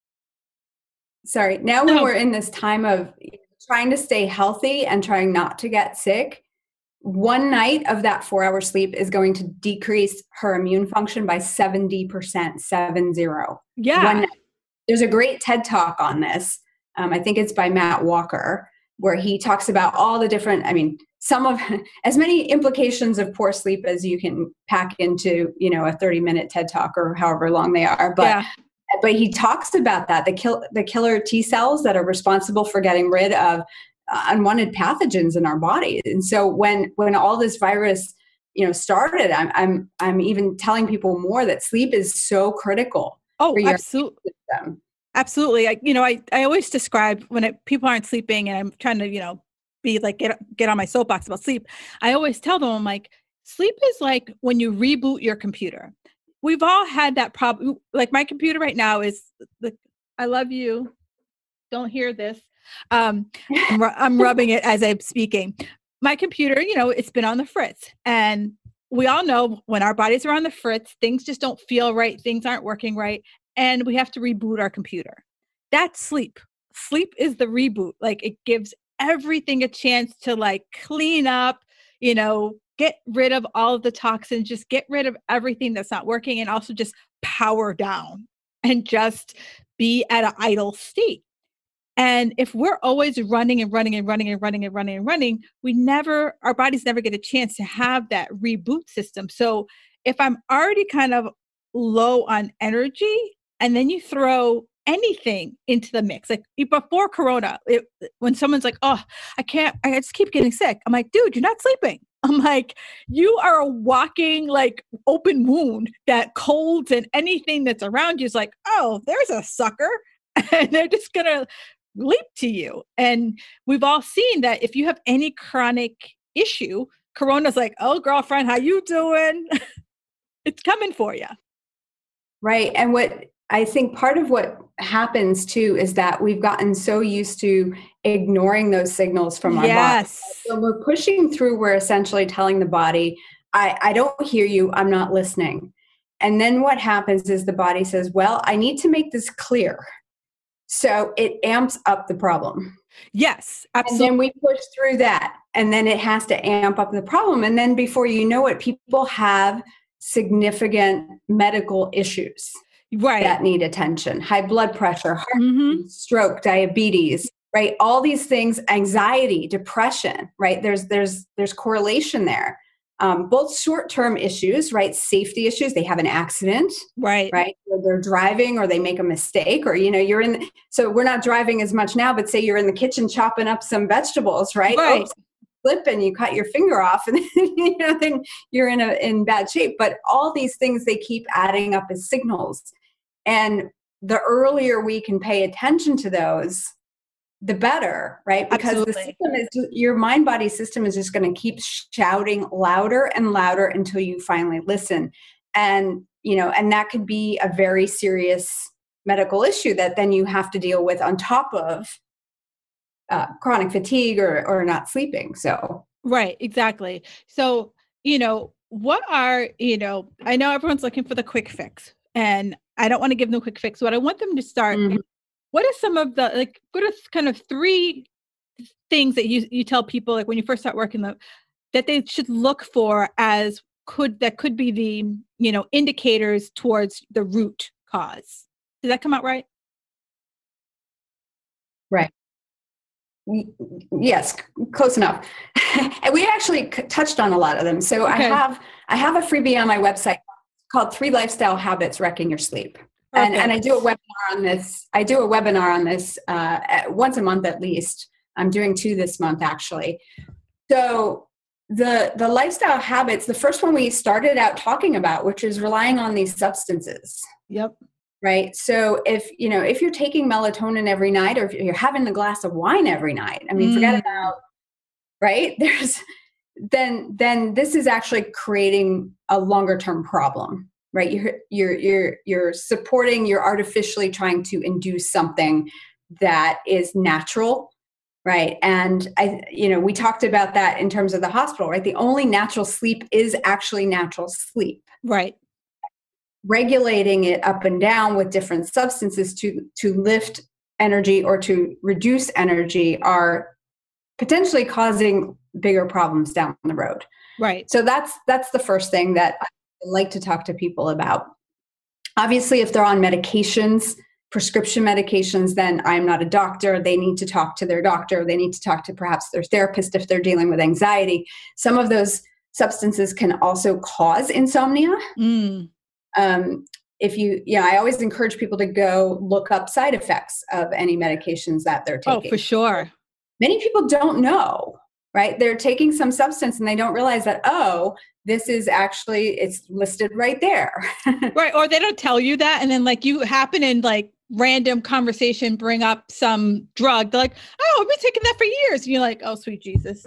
when we're in this time of trying to stay healthy and trying not to get sick, one night of that 4 hour sleep is going to decrease her immune function by 70%, 70. Yeah. There's a great TED talk on this. I think it's by Matt Walker, where he talks about all the different, some of as many implications of poor sleep as you can pack into, a 30-minute TED talk or however long they are. But he talks about that, the killer T cells that are responsible for getting rid of unwanted pathogens in our body. And so when all this virus, started, I'm even telling people more that sleep is so critical. Oh, absolutely. Absolutely. I always describe when people aren't sleeping and I'm trying to, be like, get on my soapbox about sleep. I always tell them, I'm like, sleep is like when you reboot your computer. We've all had that problem. Like my computer right now is I love you. Don't hear this. I'm rubbing it as I'm speaking. My computer, it's been on the fritz, and we all know when our bodies are on the fritz, things just don't feel right. Things aren't working right. And we have to reboot our computer. That's sleep. Sleep is the reboot. Like it gives everything a chance to like clean up, get rid of all of the toxins, just get rid of everything that's not working, and also just power down and just be at an idle state. And if we're always running and running and running and running and running and running, our bodies never get a chance to have that reboot system. So if I'm already kind of low on energy, and then you throw anything into the mix, like before Corona, when someone's like, oh, I just keep getting sick. I'm like, dude, you're not sleeping. I'm like, you are a walking like open wound that colds and anything that's around you is like, oh, there's a sucker. And they're just going to leap to you. And we've all seen that if you have any chronic issue, Corona's like, oh, girlfriend, how you doing? It's coming for you. Right. And what I think part of what happens too is that we've gotten so used to ignoring those signals from our body. When we're pushing through, we're essentially telling the body, I don't hear you, I'm not listening. And then what happens is the body says, well, I need to make this clear. So it amps up the problem. Yes, absolutely. And then we push through that, and then it has to amp up the problem. And then before you know it, people have significant medical issues that need attention: high blood pressure, heart, stroke, diabetes, right? All these things, anxiety, depression, right? There's correlation there. Both short-term issues, right? Safety issues. They have an accident, right? Or they're driving, or they make a mistake, or, so we're not driving as much now, but say you're in the kitchen chopping up some vegetables, right? Oops, slip and you cut your finger off, and then you're in bad shape. But all these things, they keep adding up as signals. And the earlier we can pay attention to those, the better, right? Because the Absolutely. system is, your mind body system is just going to keep shouting louder and louder until you finally listen. And, and that could be a very serious medical issue that then you have to deal with on top of chronic fatigue or not sleeping. So, Right, exactly. So, what are, I know everyone's looking for the quick fix, and I don't want to give them a quick fix. What I want them to start, mhm. what are some of the, like, what are kind of three things that you tell people, like, when you first start working that they should look for that could be the, indicators towards the root cause? Did that come out right? Right. Yes, close enough. And we actually touched on a lot of them. So Okay. I have a freebie on my website called 3 Lifestyle Habits Wrecking Your Sleep. And I do a webinar on this. I do a webinar on this once a month at least. I'm doing 2 this month actually. So the lifestyle habits, the first one we started out talking about, which is relying on these substances. Yep. Right. So if you're taking melatonin every night, or if you're having a glass of wine every night, I mean, forget about, right? Then this is actually creating a longer term problem, right? You're supporting, you're artificially trying to induce something that is natural, right? And we talked about that in terms of the hospital, right? The only natural sleep is actually natural sleep. Right. Regulating it up and down with different substances to lift energy or to reduce energy are potentially causing bigger problems down the road. Right. So that's the first thing that I like to talk to people about. Obviously, if they're on medications, prescription medications, then I'm not a doctor. They need to talk to their doctor. They need to talk to perhaps their therapist if they're dealing with anxiety. Some of those substances can also cause insomnia. I always encourage people to go look up side effects of any medications that they're taking. Oh, for sure. Many people don't know, right? They're taking some substance and they don't realize that, this is actually, it's listed right there. Right. Or they don't tell you that. And then like you happen in like random conversation, bring up some drug. They're like, oh, I've been taking that for years. And you're like, oh, sweet Jesus.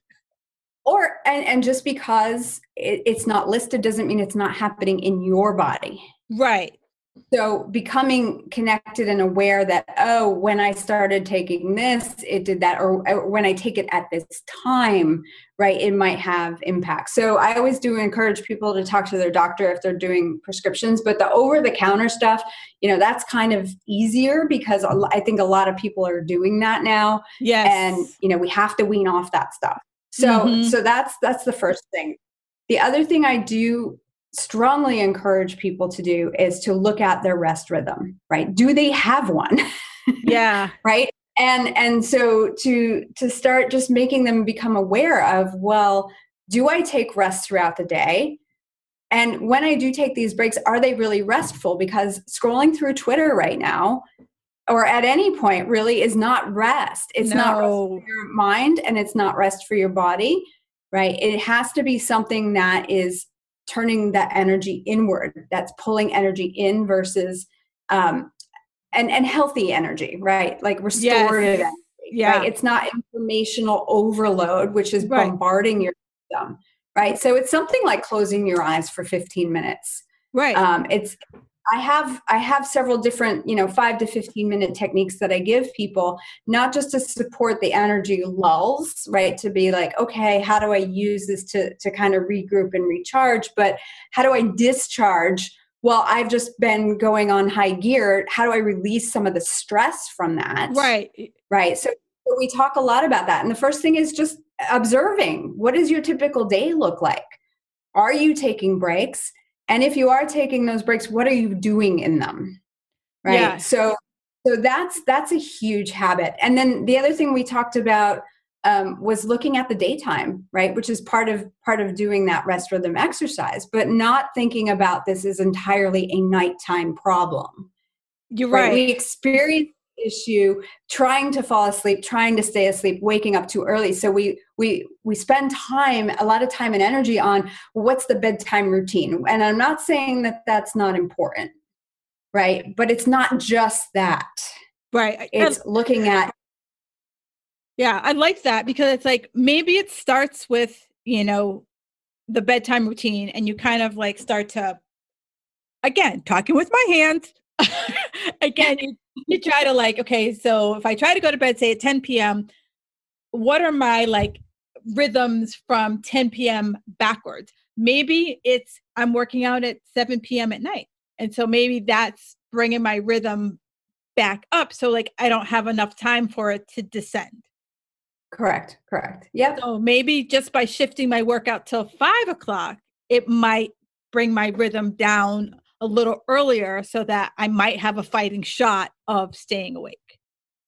And just because it's not listed doesn't mean it's not happening in your body. Right. So becoming connected and aware that, when I started taking this, it did that, or when I take it at this time, right, it might have impact. So I always do encourage people to talk to their doctor if they're doing prescriptions, but the over-the-counter stuff, that's kind of easier because I think a lot of people are doing that now. Yes. And, we have to wean off that stuff. So that's the first thing. The other thing I do strongly encourage people to do is to look at their rest rhythm, right? Do they have one? Yeah. Right. And so to start just making them become aware of, well, do I take rest throughout the day? And when I do take these breaks, are they really restful? Because scrolling through Twitter right now, or at any point really, is not rest. It's not rest for your mind and it's not rest for your body, right? It has to be something that is turning that energy inward, that's pulling energy in versus and healthy energy, right? Like restorative energy. Yeah. Right? It's not informational overload, which is bombarding your system, right? So it's something like closing your eyes for 15 minutes. Right. I have several different, 5 to 15 minute techniques that I give people, not just to support the energy lulls, right? To be like, okay, how do I use this to kind of regroup and recharge? But how do I discharge? Well, I've just been going on high gear. How do I release some of the stress from that? Right. Right. So we talk a lot about that. And the first thing is just observing. What does your typical day look like? Are you taking breaks? And if you are taking those breaks, what are you doing in them? Right. Yeah. So that's a huge habit. And then the other thing we talked about was looking at the daytime, right? Which is part of doing that rest rhythm exercise, but not thinking about this as entirely a nighttime problem. You're right. We experience issue trying to fall asleep, trying to stay asleep, waking up too early. So we spend a lot of time and energy on what's the bedtime routine. And I'm not saying that that's not important, right? But it's not just that. Right. It's looking at Yeah, I like that because it's like maybe it starts with, the bedtime routine and you kind of like start to, again, talking with my hands. Again, you try to like, okay, so if I try to go to bed, say at 10 p.m., what are my like rhythms from 10 p.m. backwards? Maybe it's I'm working out at 7 p.m. at night. And so maybe that's bringing my rhythm back up. So like I don't have enough time for it to descend. Correct. Yep. So maybe just by shifting my workout till 5 o'clock, it might bring my rhythm down a little earlier so that I might have a fighting shot of staying awake.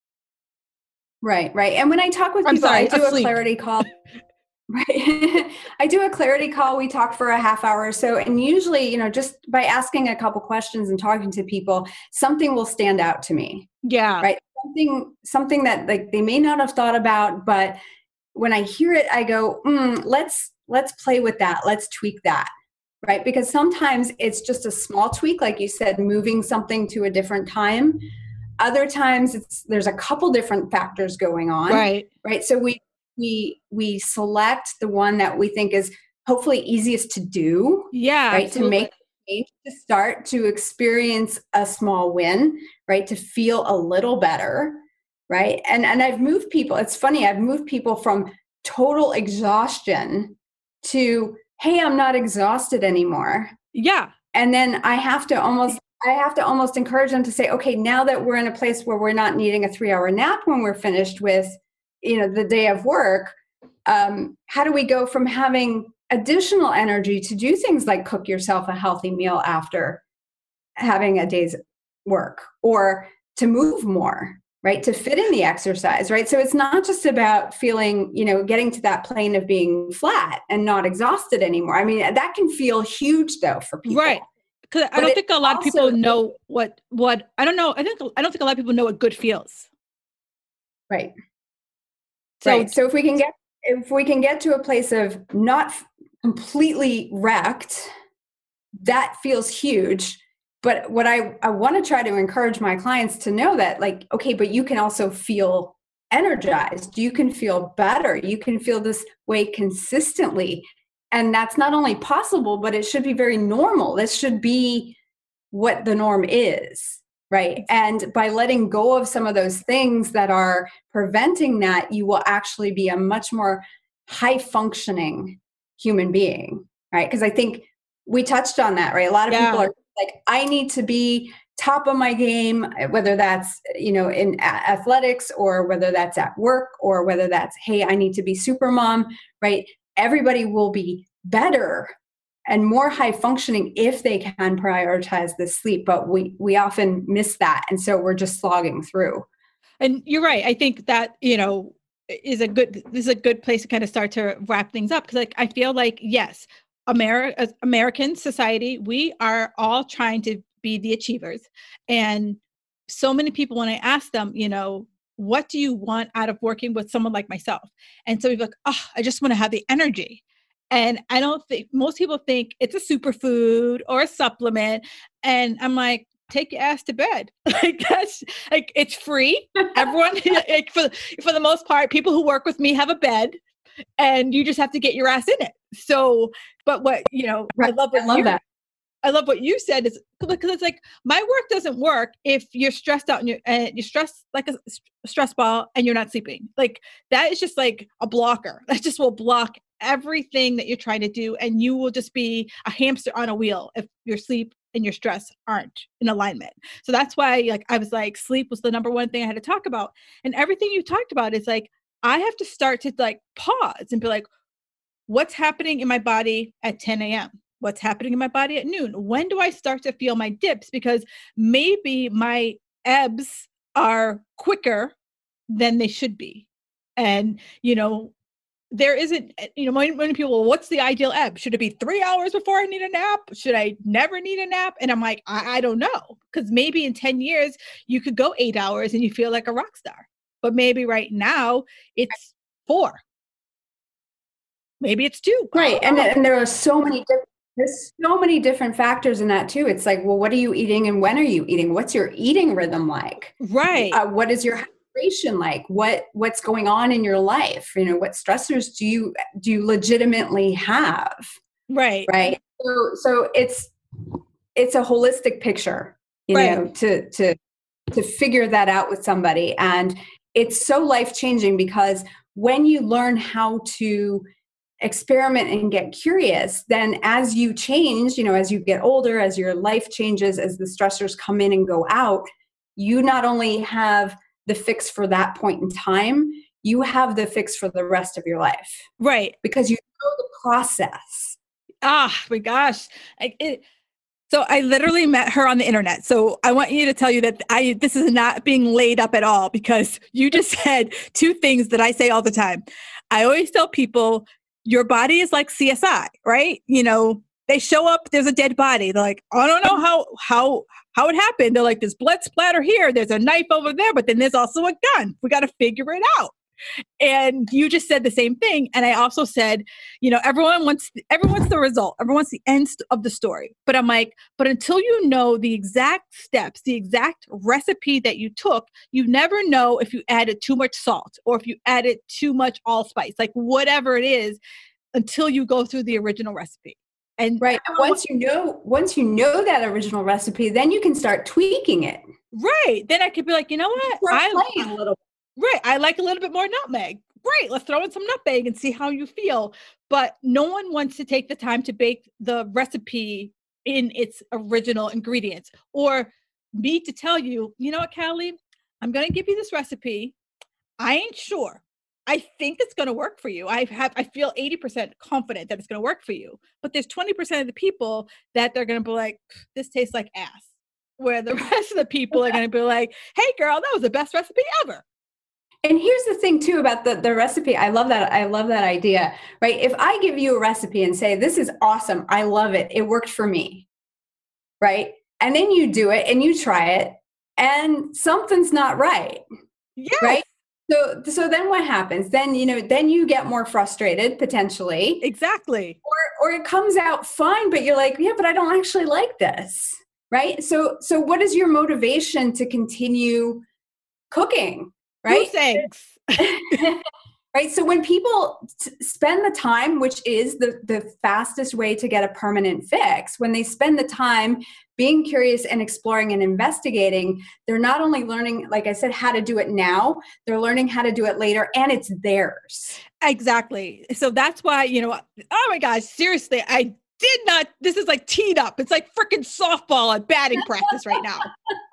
Right. And when I talk with people, I do a clarity call. Right. I do a clarity call. We talk for a half hour or so. And usually, just by asking a couple questions and talking to people, something will stand out to me. Yeah. Right. Something that like they may not have thought about, but when I hear it, I go, let's play with that. Let's tweak that. Right. Because sometimes it's just a small tweak, like you said, moving something to a different time. Other times there's a couple different factors going on. Right. So we select the one that we think is hopefully easiest to do. Yeah. Right. Absolutely. To make a change, to start to experience a small win, right. To feel a little better. Right. And I've moved people. It's funny. I've moved people from total exhaustion to, hey, I'm not exhausted anymore. Yeah. And then I have to almost encourage them to say, okay, now that we're in a place where we're not needing a 3-hour nap when we're finished with, the day of work, how do we go from having additional energy to do things like cook yourself a healthy meal after having a day's work, or to move more, right? To fit in the exercise, right? So it's not just about feeling, getting to that plane of being flat and not exhausted anymore. I mean, that can feel huge though for people. Right. Because I don't think a lot of people know what I don't know. I don't think a lot of people know what good feels. Right. So if we can get to a place of not completely wrecked, that feels huge. But what I want to try to encourage my clients to know that, like, okay, but you can also feel energized. You can feel better. You can feel this way consistently. And that's not only possible, but it should be very normal. This should be what the norm is, right? And by letting go of some of those things that are preventing that, you will actually be a much more high functioning human being, right? Because I think we touched on that, right? A lot of people are like, I need to be top of my game, whether that's, in athletics, or whether that's at work, or whether that's, hey, I need to be super mom, right? Everybody will be better and more high functioning if they can prioritize the sleep, but we often miss that. And so we're just slogging through. And you're right. I think that, this is a good place to kind of start to wrap things up. Cause like, I feel like, yes, American society, we are all trying to be the achievers. And so many people, when I ask them, what do you want out of working with someone like myself? And so we're like, I just want to have the energy. And I don't think most people think it's a superfood or a supplement. And I'm like, take your ass to bed. Like that's like, it's free. Everyone, like for the most part, people who work with me have a bed, and you just have to get your ass in it. So, but what, right. I love what you said is because it's like, my work doesn't work if you're stressed out and you're stressed like a stress ball and you're not sleeping. Like that is just like a blocker. That just will block everything that you're trying to do. And you will just be a hamster on a wheel if your sleep and your stress aren't in alignment. So that's why like, I was like, sleep was the number one thing I had to talk about. And everything you talked about is like, I have to start to like pause and be like, what's happening in my body at 10 a.m.? What's happening in my body at noon? When do I start to feel my dips? Because maybe my ebbs are quicker than they should be. And, there isn't, when people, well, what's the ideal ebb? Should it be 3 hours before I need a nap? Should I never need a nap? And I'm like, I don't know. Because maybe in 10 years, you could go 8 hours and you feel like a rock star. But maybe right now it's 4. Maybe it's 2. Right. And there are there's so many different factors in that too. It's like, well, what are you eating and when are you eating? What's your eating rhythm like? Right. What is your situation like? What's going on in your life? You know, what stressors do you legitimately have? Right. Right. So it's a holistic picture, you Right. know, to figure that out with somebody. And it's so life changing because when you learn how to experiment and get curious, then as you change, you know, as you get older, as your life changes, as the stressors come in and go out, you not only have the fix for that point in time, you have the fix for the rest of your life Right. because you know the process. Ah, my gosh. So I literally met her on the internet. So I want you to tell you that this is not being laid up at all because you just said two things that I say all the time. I always tell people your body is like CSI, right? You know, they show up, there's a dead body. They're like, I don't know how it happened. They're like, there's blood splatter here, there's a knife over there, but then there's also a gun. We got to figure it out. And you just said the same thing. And I also said, you know, everyone wants the result. Everyone wants the end of the story. But I'm like, but until you know the exact steps, the exact recipe that you took, you never know if you added too much salt or if you added too much allspice, like whatever it is, until you go through the original recipe. And right. Once you know that original recipe, then you can start tweaking it. Right. Then I could be like, you know what? Start playing a little. Right. I like a little bit more nutmeg. Great. Let's throw in some nutmeg and see how you feel. But no one wants to take the time to bake the recipe in its original ingredients or me to tell you, you know what, Callie, I'm going to give you this recipe. I ain't sure. I think it's going to work for you. I feel 80% confident that it's going to work for you. But there's 20% of the people that they're going to be like, this tastes like ass. Where the rest of the people are going to be like, hey girl, that was the best recipe ever. And here's the thing too about the recipe. I love that. I love that idea, right? If I give you a recipe and say, this is awesome, I love it, it worked for me, right? And then you do it and you try it and something's not right, Yes. right? So then what happens? Then, you know, then you get more frustrated potentially. Exactly. Or it comes out fine, but you're like, yeah, but I don't actually like this, right? So what is your motivation to continue cooking, right? Goose eggs. Right. So when people spend the time, which is the fastest way to get a permanent fix, when they spend the time being curious and exploring and investigating, they're not only learning, like I said, how to do it now, they're learning how to do it later, and it's theirs. Exactly. So that's why, you know, oh my gosh, seriously, I did not, this is like teed up. It's like freaking softball at batting practice right now.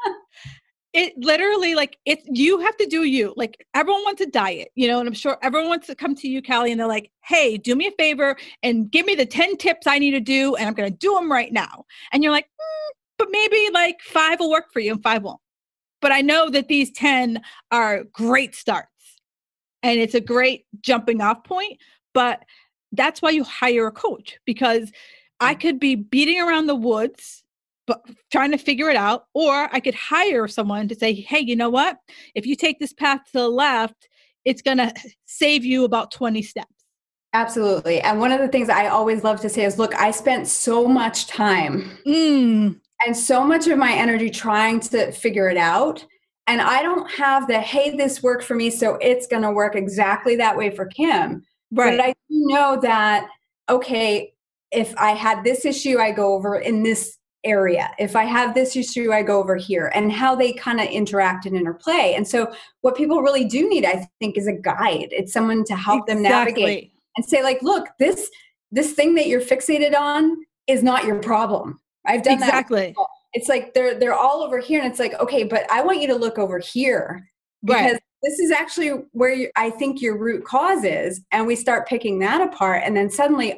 It literally you have to do you. Like everyone wants a diet, you know, and I'm sure everyone wants to come to you, Callie, and they're like, hey, do me a favor and give me the 10 tips I need to do. And I'm going to do them right now. And you're like, but maybe like 5 will work for you and 5 won't. But I know that these 10 are great starts and it's a great jumping off point. But that's why you hire a coach, because I could be beating around the woods but trying to figure it out, or I could hire someone to say, hey, you know what? If you take this path to the left, it's going to save you about 20 steps. Absolutely. And one of the things I always love to say is, look, I spent so much time and so much of my energy trying to figure it out. And I don't have the, hey, this worked for me, so it's going to work exactly that way for Kim. Right. But I do know that, okay, if I had this issue, I go over in this area. If I have this issue, I go over here, and how they kind of interact and interplay. And so what people really do need, I think, is a guide. It's someone to help them navigate and say, like, look, this thing that you're fixated on is not your problem. I've done that. It's like they're all over here, and it's like, okay, but I want you to look over here because this is actually where I think your root cause is. And we start picking that apart, and then suddenly,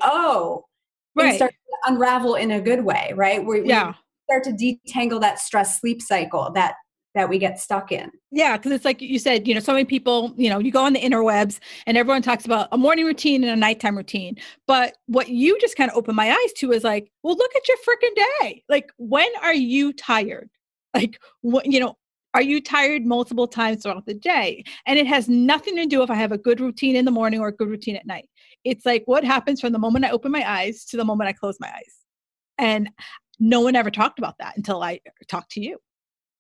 things start to unravel in a good way, right? We start to detangle that stress sleep cycle that we get stuck in. Yeah, because it's like you said, you know, so many people, you know, you go on the interwebs and everyone talks about a morning routine and a nighttime routine. But what you just kind of opened my eyes to is like, well, look at your freaking day. Like, when are you tired? Like, what, you know, are you tired multiple times throughout the day? And it has nothing to do if I have a good routine in the morning or a good routine at night. It's like what happens from the moment I open my eyes to the moment I close my eyes. And no one ever talked about that until I talked to you.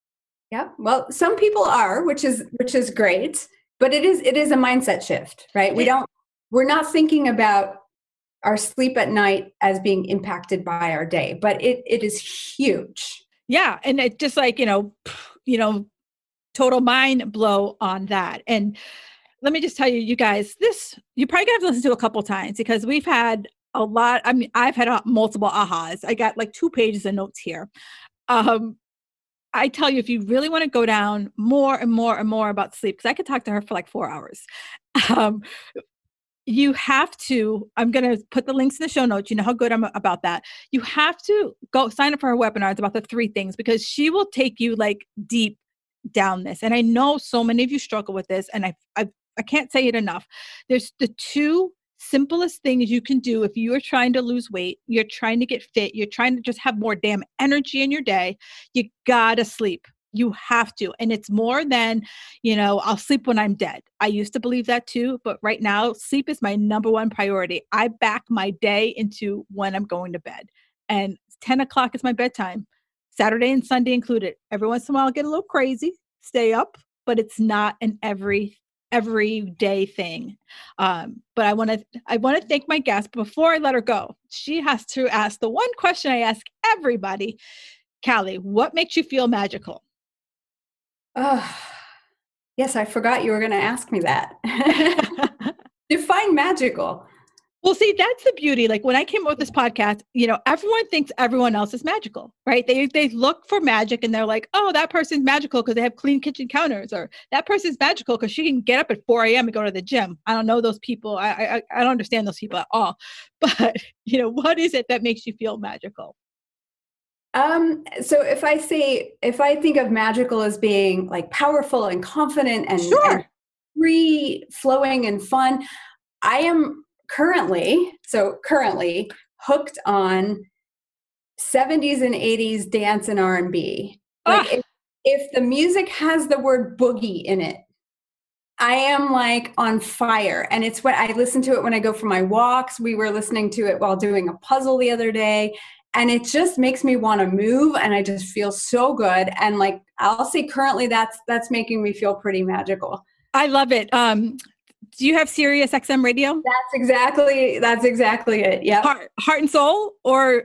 Yeah. Well, some people are, which is great, but it is a mindset shift, right? We're not thinking about our sleep at night as being impacted by our day, but it is huge. Yeah. And it just like, total mind blow on that. And let me just tell you, you guys, this, you probably gonna have to listen to a couple times because we've had a lot. I mean, I've had multiple ahas. I got like 2 pages of notes here. Um, I tell you, if you really want to go down more and more and more about sleep, because I could talk to her for like 4 hours. Um, you have to, I'm going to put the links in the show notes. You know how good I'm about that. You have to go sign up for her webinar. It's about the 3 things because she will take you like deep down this. And I know so many of you struggle with this, and I can't say it enough. There's the 2 simplest things you can do if you are trying to lose weight, you're trying to get fit, you're trying to just have more damn energy in your day. You gotta sleep. You have to. And it's more than, I'll sleep when I'm dead. I used to believe that too, but right now, sleep is my number 1 priority. I back my day into when I'm going to bed. And 10 o'clock is my bedtime, Saturday and Sunday included. Every once in a while, I'll get a little crazy, stay up, but it's not an everyday thing. But I want to thank my guest. Before I let her go, she has to ask the one question I ask everybody. Callie, what makes you feel magical? Oh, yes, I forgot you were going to ask me that. Define magical. Well, see, that's the beauty. Like when I came up with this podcast, everyone thinks everyone else is magical, right? They look for magic and they're like, oh, that person's magical because they have clean kitchen counters, or that person's magical because she can get up at 4 a.m. and go to the gym. I don't know those people. I don't understand those people at all. But, what is it that makes you feel magical? So if I think of magical as being like powerful and confident and, sure. and free flowing and fun, I am currently hooked on 70s and 80s dance and R&B. Like if the music has the word boogie in it, I am like on fire. And it's what I listen to it when I go for my walks. We were listening to it while doing a puzzle the other day. And it just makes me want to move, and I just feel so good. And like I'll say currently that's making me feel pretty magical. I love it. Do you have Sirius XM radio? That's exactly it. Yeah. Heart and Soul or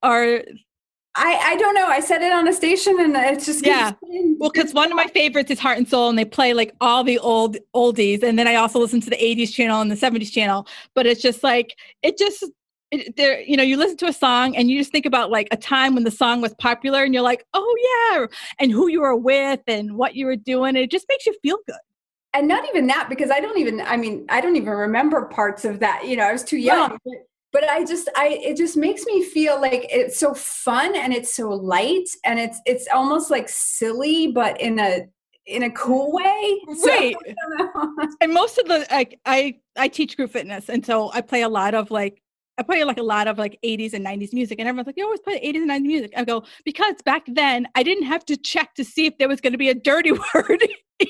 I don't know. I set it on a station and it's just well, because one of my favorites is Heart and Soul, and they play like all the oldies, and then I also listen to the 80s channel and the 70s channel. But it's just like you listen to a song and you just think about like a time when the song was popular, and you're like, oh yeah, and who you were with and what you were doing. It just makes you feel good. And not even that, because I don't even remember parts of that. I was too young. Right. But it just makes me feel like it's so fun and it's so light and it's almost like silly, but in a cool way. Right. And most of the, I teach group fitness. And so I play a lot of like 80s and 90s music, and everyone's like, you always play 80s and 90s music. I go, because back then I didn't have to check to see if there was going to be a dirty word.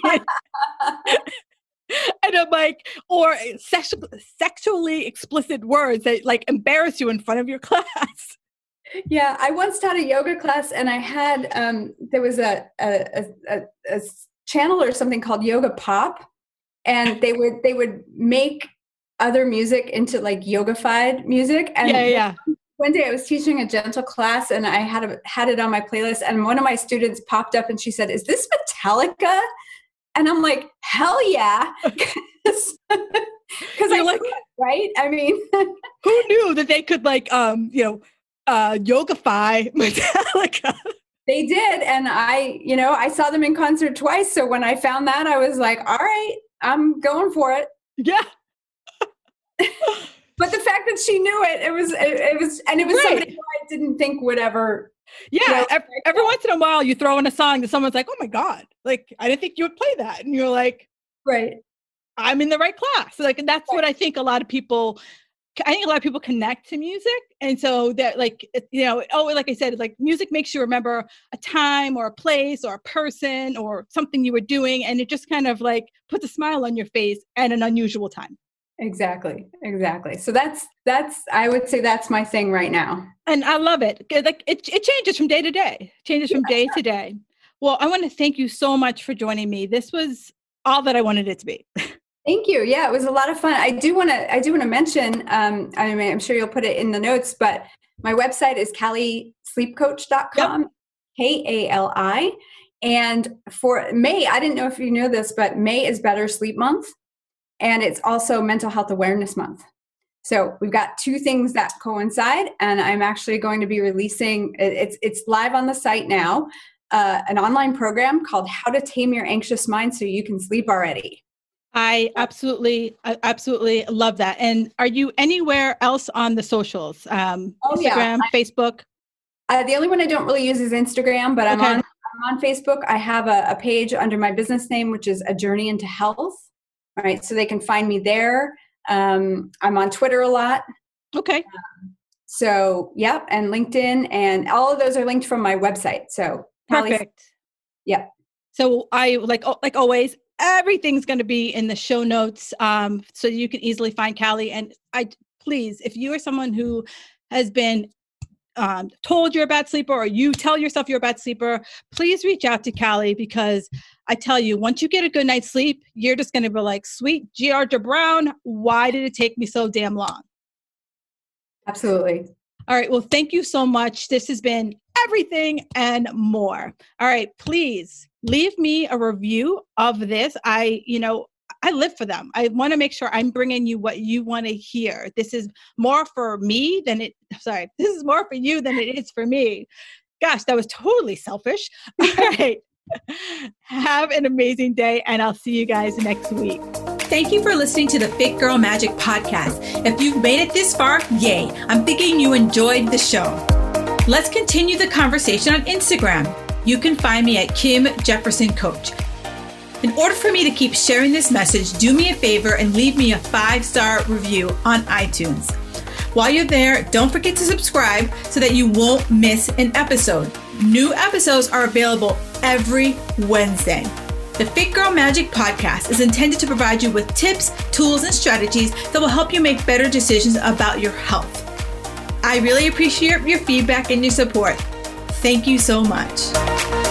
And I'm like, or sexually explicit words that like embarrass you in front of your class. Yeah, I once taught a yoga class, and I had there was a channel or something called Yoga Pop, and they would make other music into like yoga-fied music. And one day I was teaching a gentle class, and I had it on my playlist, and one of my students popped up and she said, "Is this Metallica?" And I'm like, hell yeah. Because I like, right? I mean, who knew that they could like, yogafy Metallica? They did. And I saw them in concert twice. So when I found that, I was like, all right, I'm going for it. Yeah. But the fact that she knew it was right. Somebody who I didn't think would ever. Yeah. Every once in a while you throw in a song that someone's like, oh my God, like, I didn't think you would play that. And you're like, right. I'm in the right class. Like, and that's what I think a lot of people connect to music. And so that like, like I said, like music makes you remember a time or a place or a person or something you were doing. And it just kind of like puts a smile on your face at an unusual time. Exactly. So that's I would say that's my thing right now. And I love it. Like it changes from day to day. From day to day. Well, I want to thank you so much for joining me. This was all that I wanted it to be. Thank you. Yeah, it was a lot of fun. I do want to mention, I mean, I'm sure you'll put it in the notes, but my website is KaliSleepCoach.com, yep. Kali. And for May, I didn't know if you know this, but May is Better Sleep Month. And it's also Mental Health Awareness Month. So we've got two things that coincide, and I'm actually going to be releasing, it's live on the site now, an online program called How to Tame Your Anxious Mind So You Can Sleep Already. I absolutely love that. And are you anywhere else on the socials? Instagram, Facebook? The only one I don't really use is Instagram, but I'm on Facebook. I have a page under my business name, which is A Journey into Health. All right. So they can find me there. I'm on Twitter a lot. Okay. So, yep. And LinkedIn, and all of those are linked from my website. So perfect. Yep. So I like always, everything's going to be in the show notes, so you can easily find Kali. And please, if you are someone who has been told you're a bad sleeper, or you tell yourself you're a bad sleeper, please reach out to Kali, because I tell you, once you get a good night's sleep, you're just going to be like, sweet Georgia Brown, why did it take me so damn long? Absolutely. All right. Well, thank you so much. This has been everything and more. All right. Please leave me a review of this. I live for them. I want to make sure I'm bringing you what you want to hear. This is more for me this is more for you than it is for me. Gosh, that was totally selfish. All right. Have an amazing day, and I'll see you guys next week. Thank you for listening to the Fit Girl Magic podcast. If you've made it this far, yay. I'm thinking you enjoyed the show. Let's continue the conversation on Instagram. You can find me at Kim Jefferson Coach. In order for me to keep sharing this message, do me a favor and leave me a 5-star review on iTunes. While you're there, don't forget to subscribe so that you won't miss an episode. New episodes are available every Wednesday. The Fit Girl Magic podcast is intended to provide you with tips, tools, and strategies that will help you make better decisions about your health. I really appreciate your feedback and your support. Thank you so much.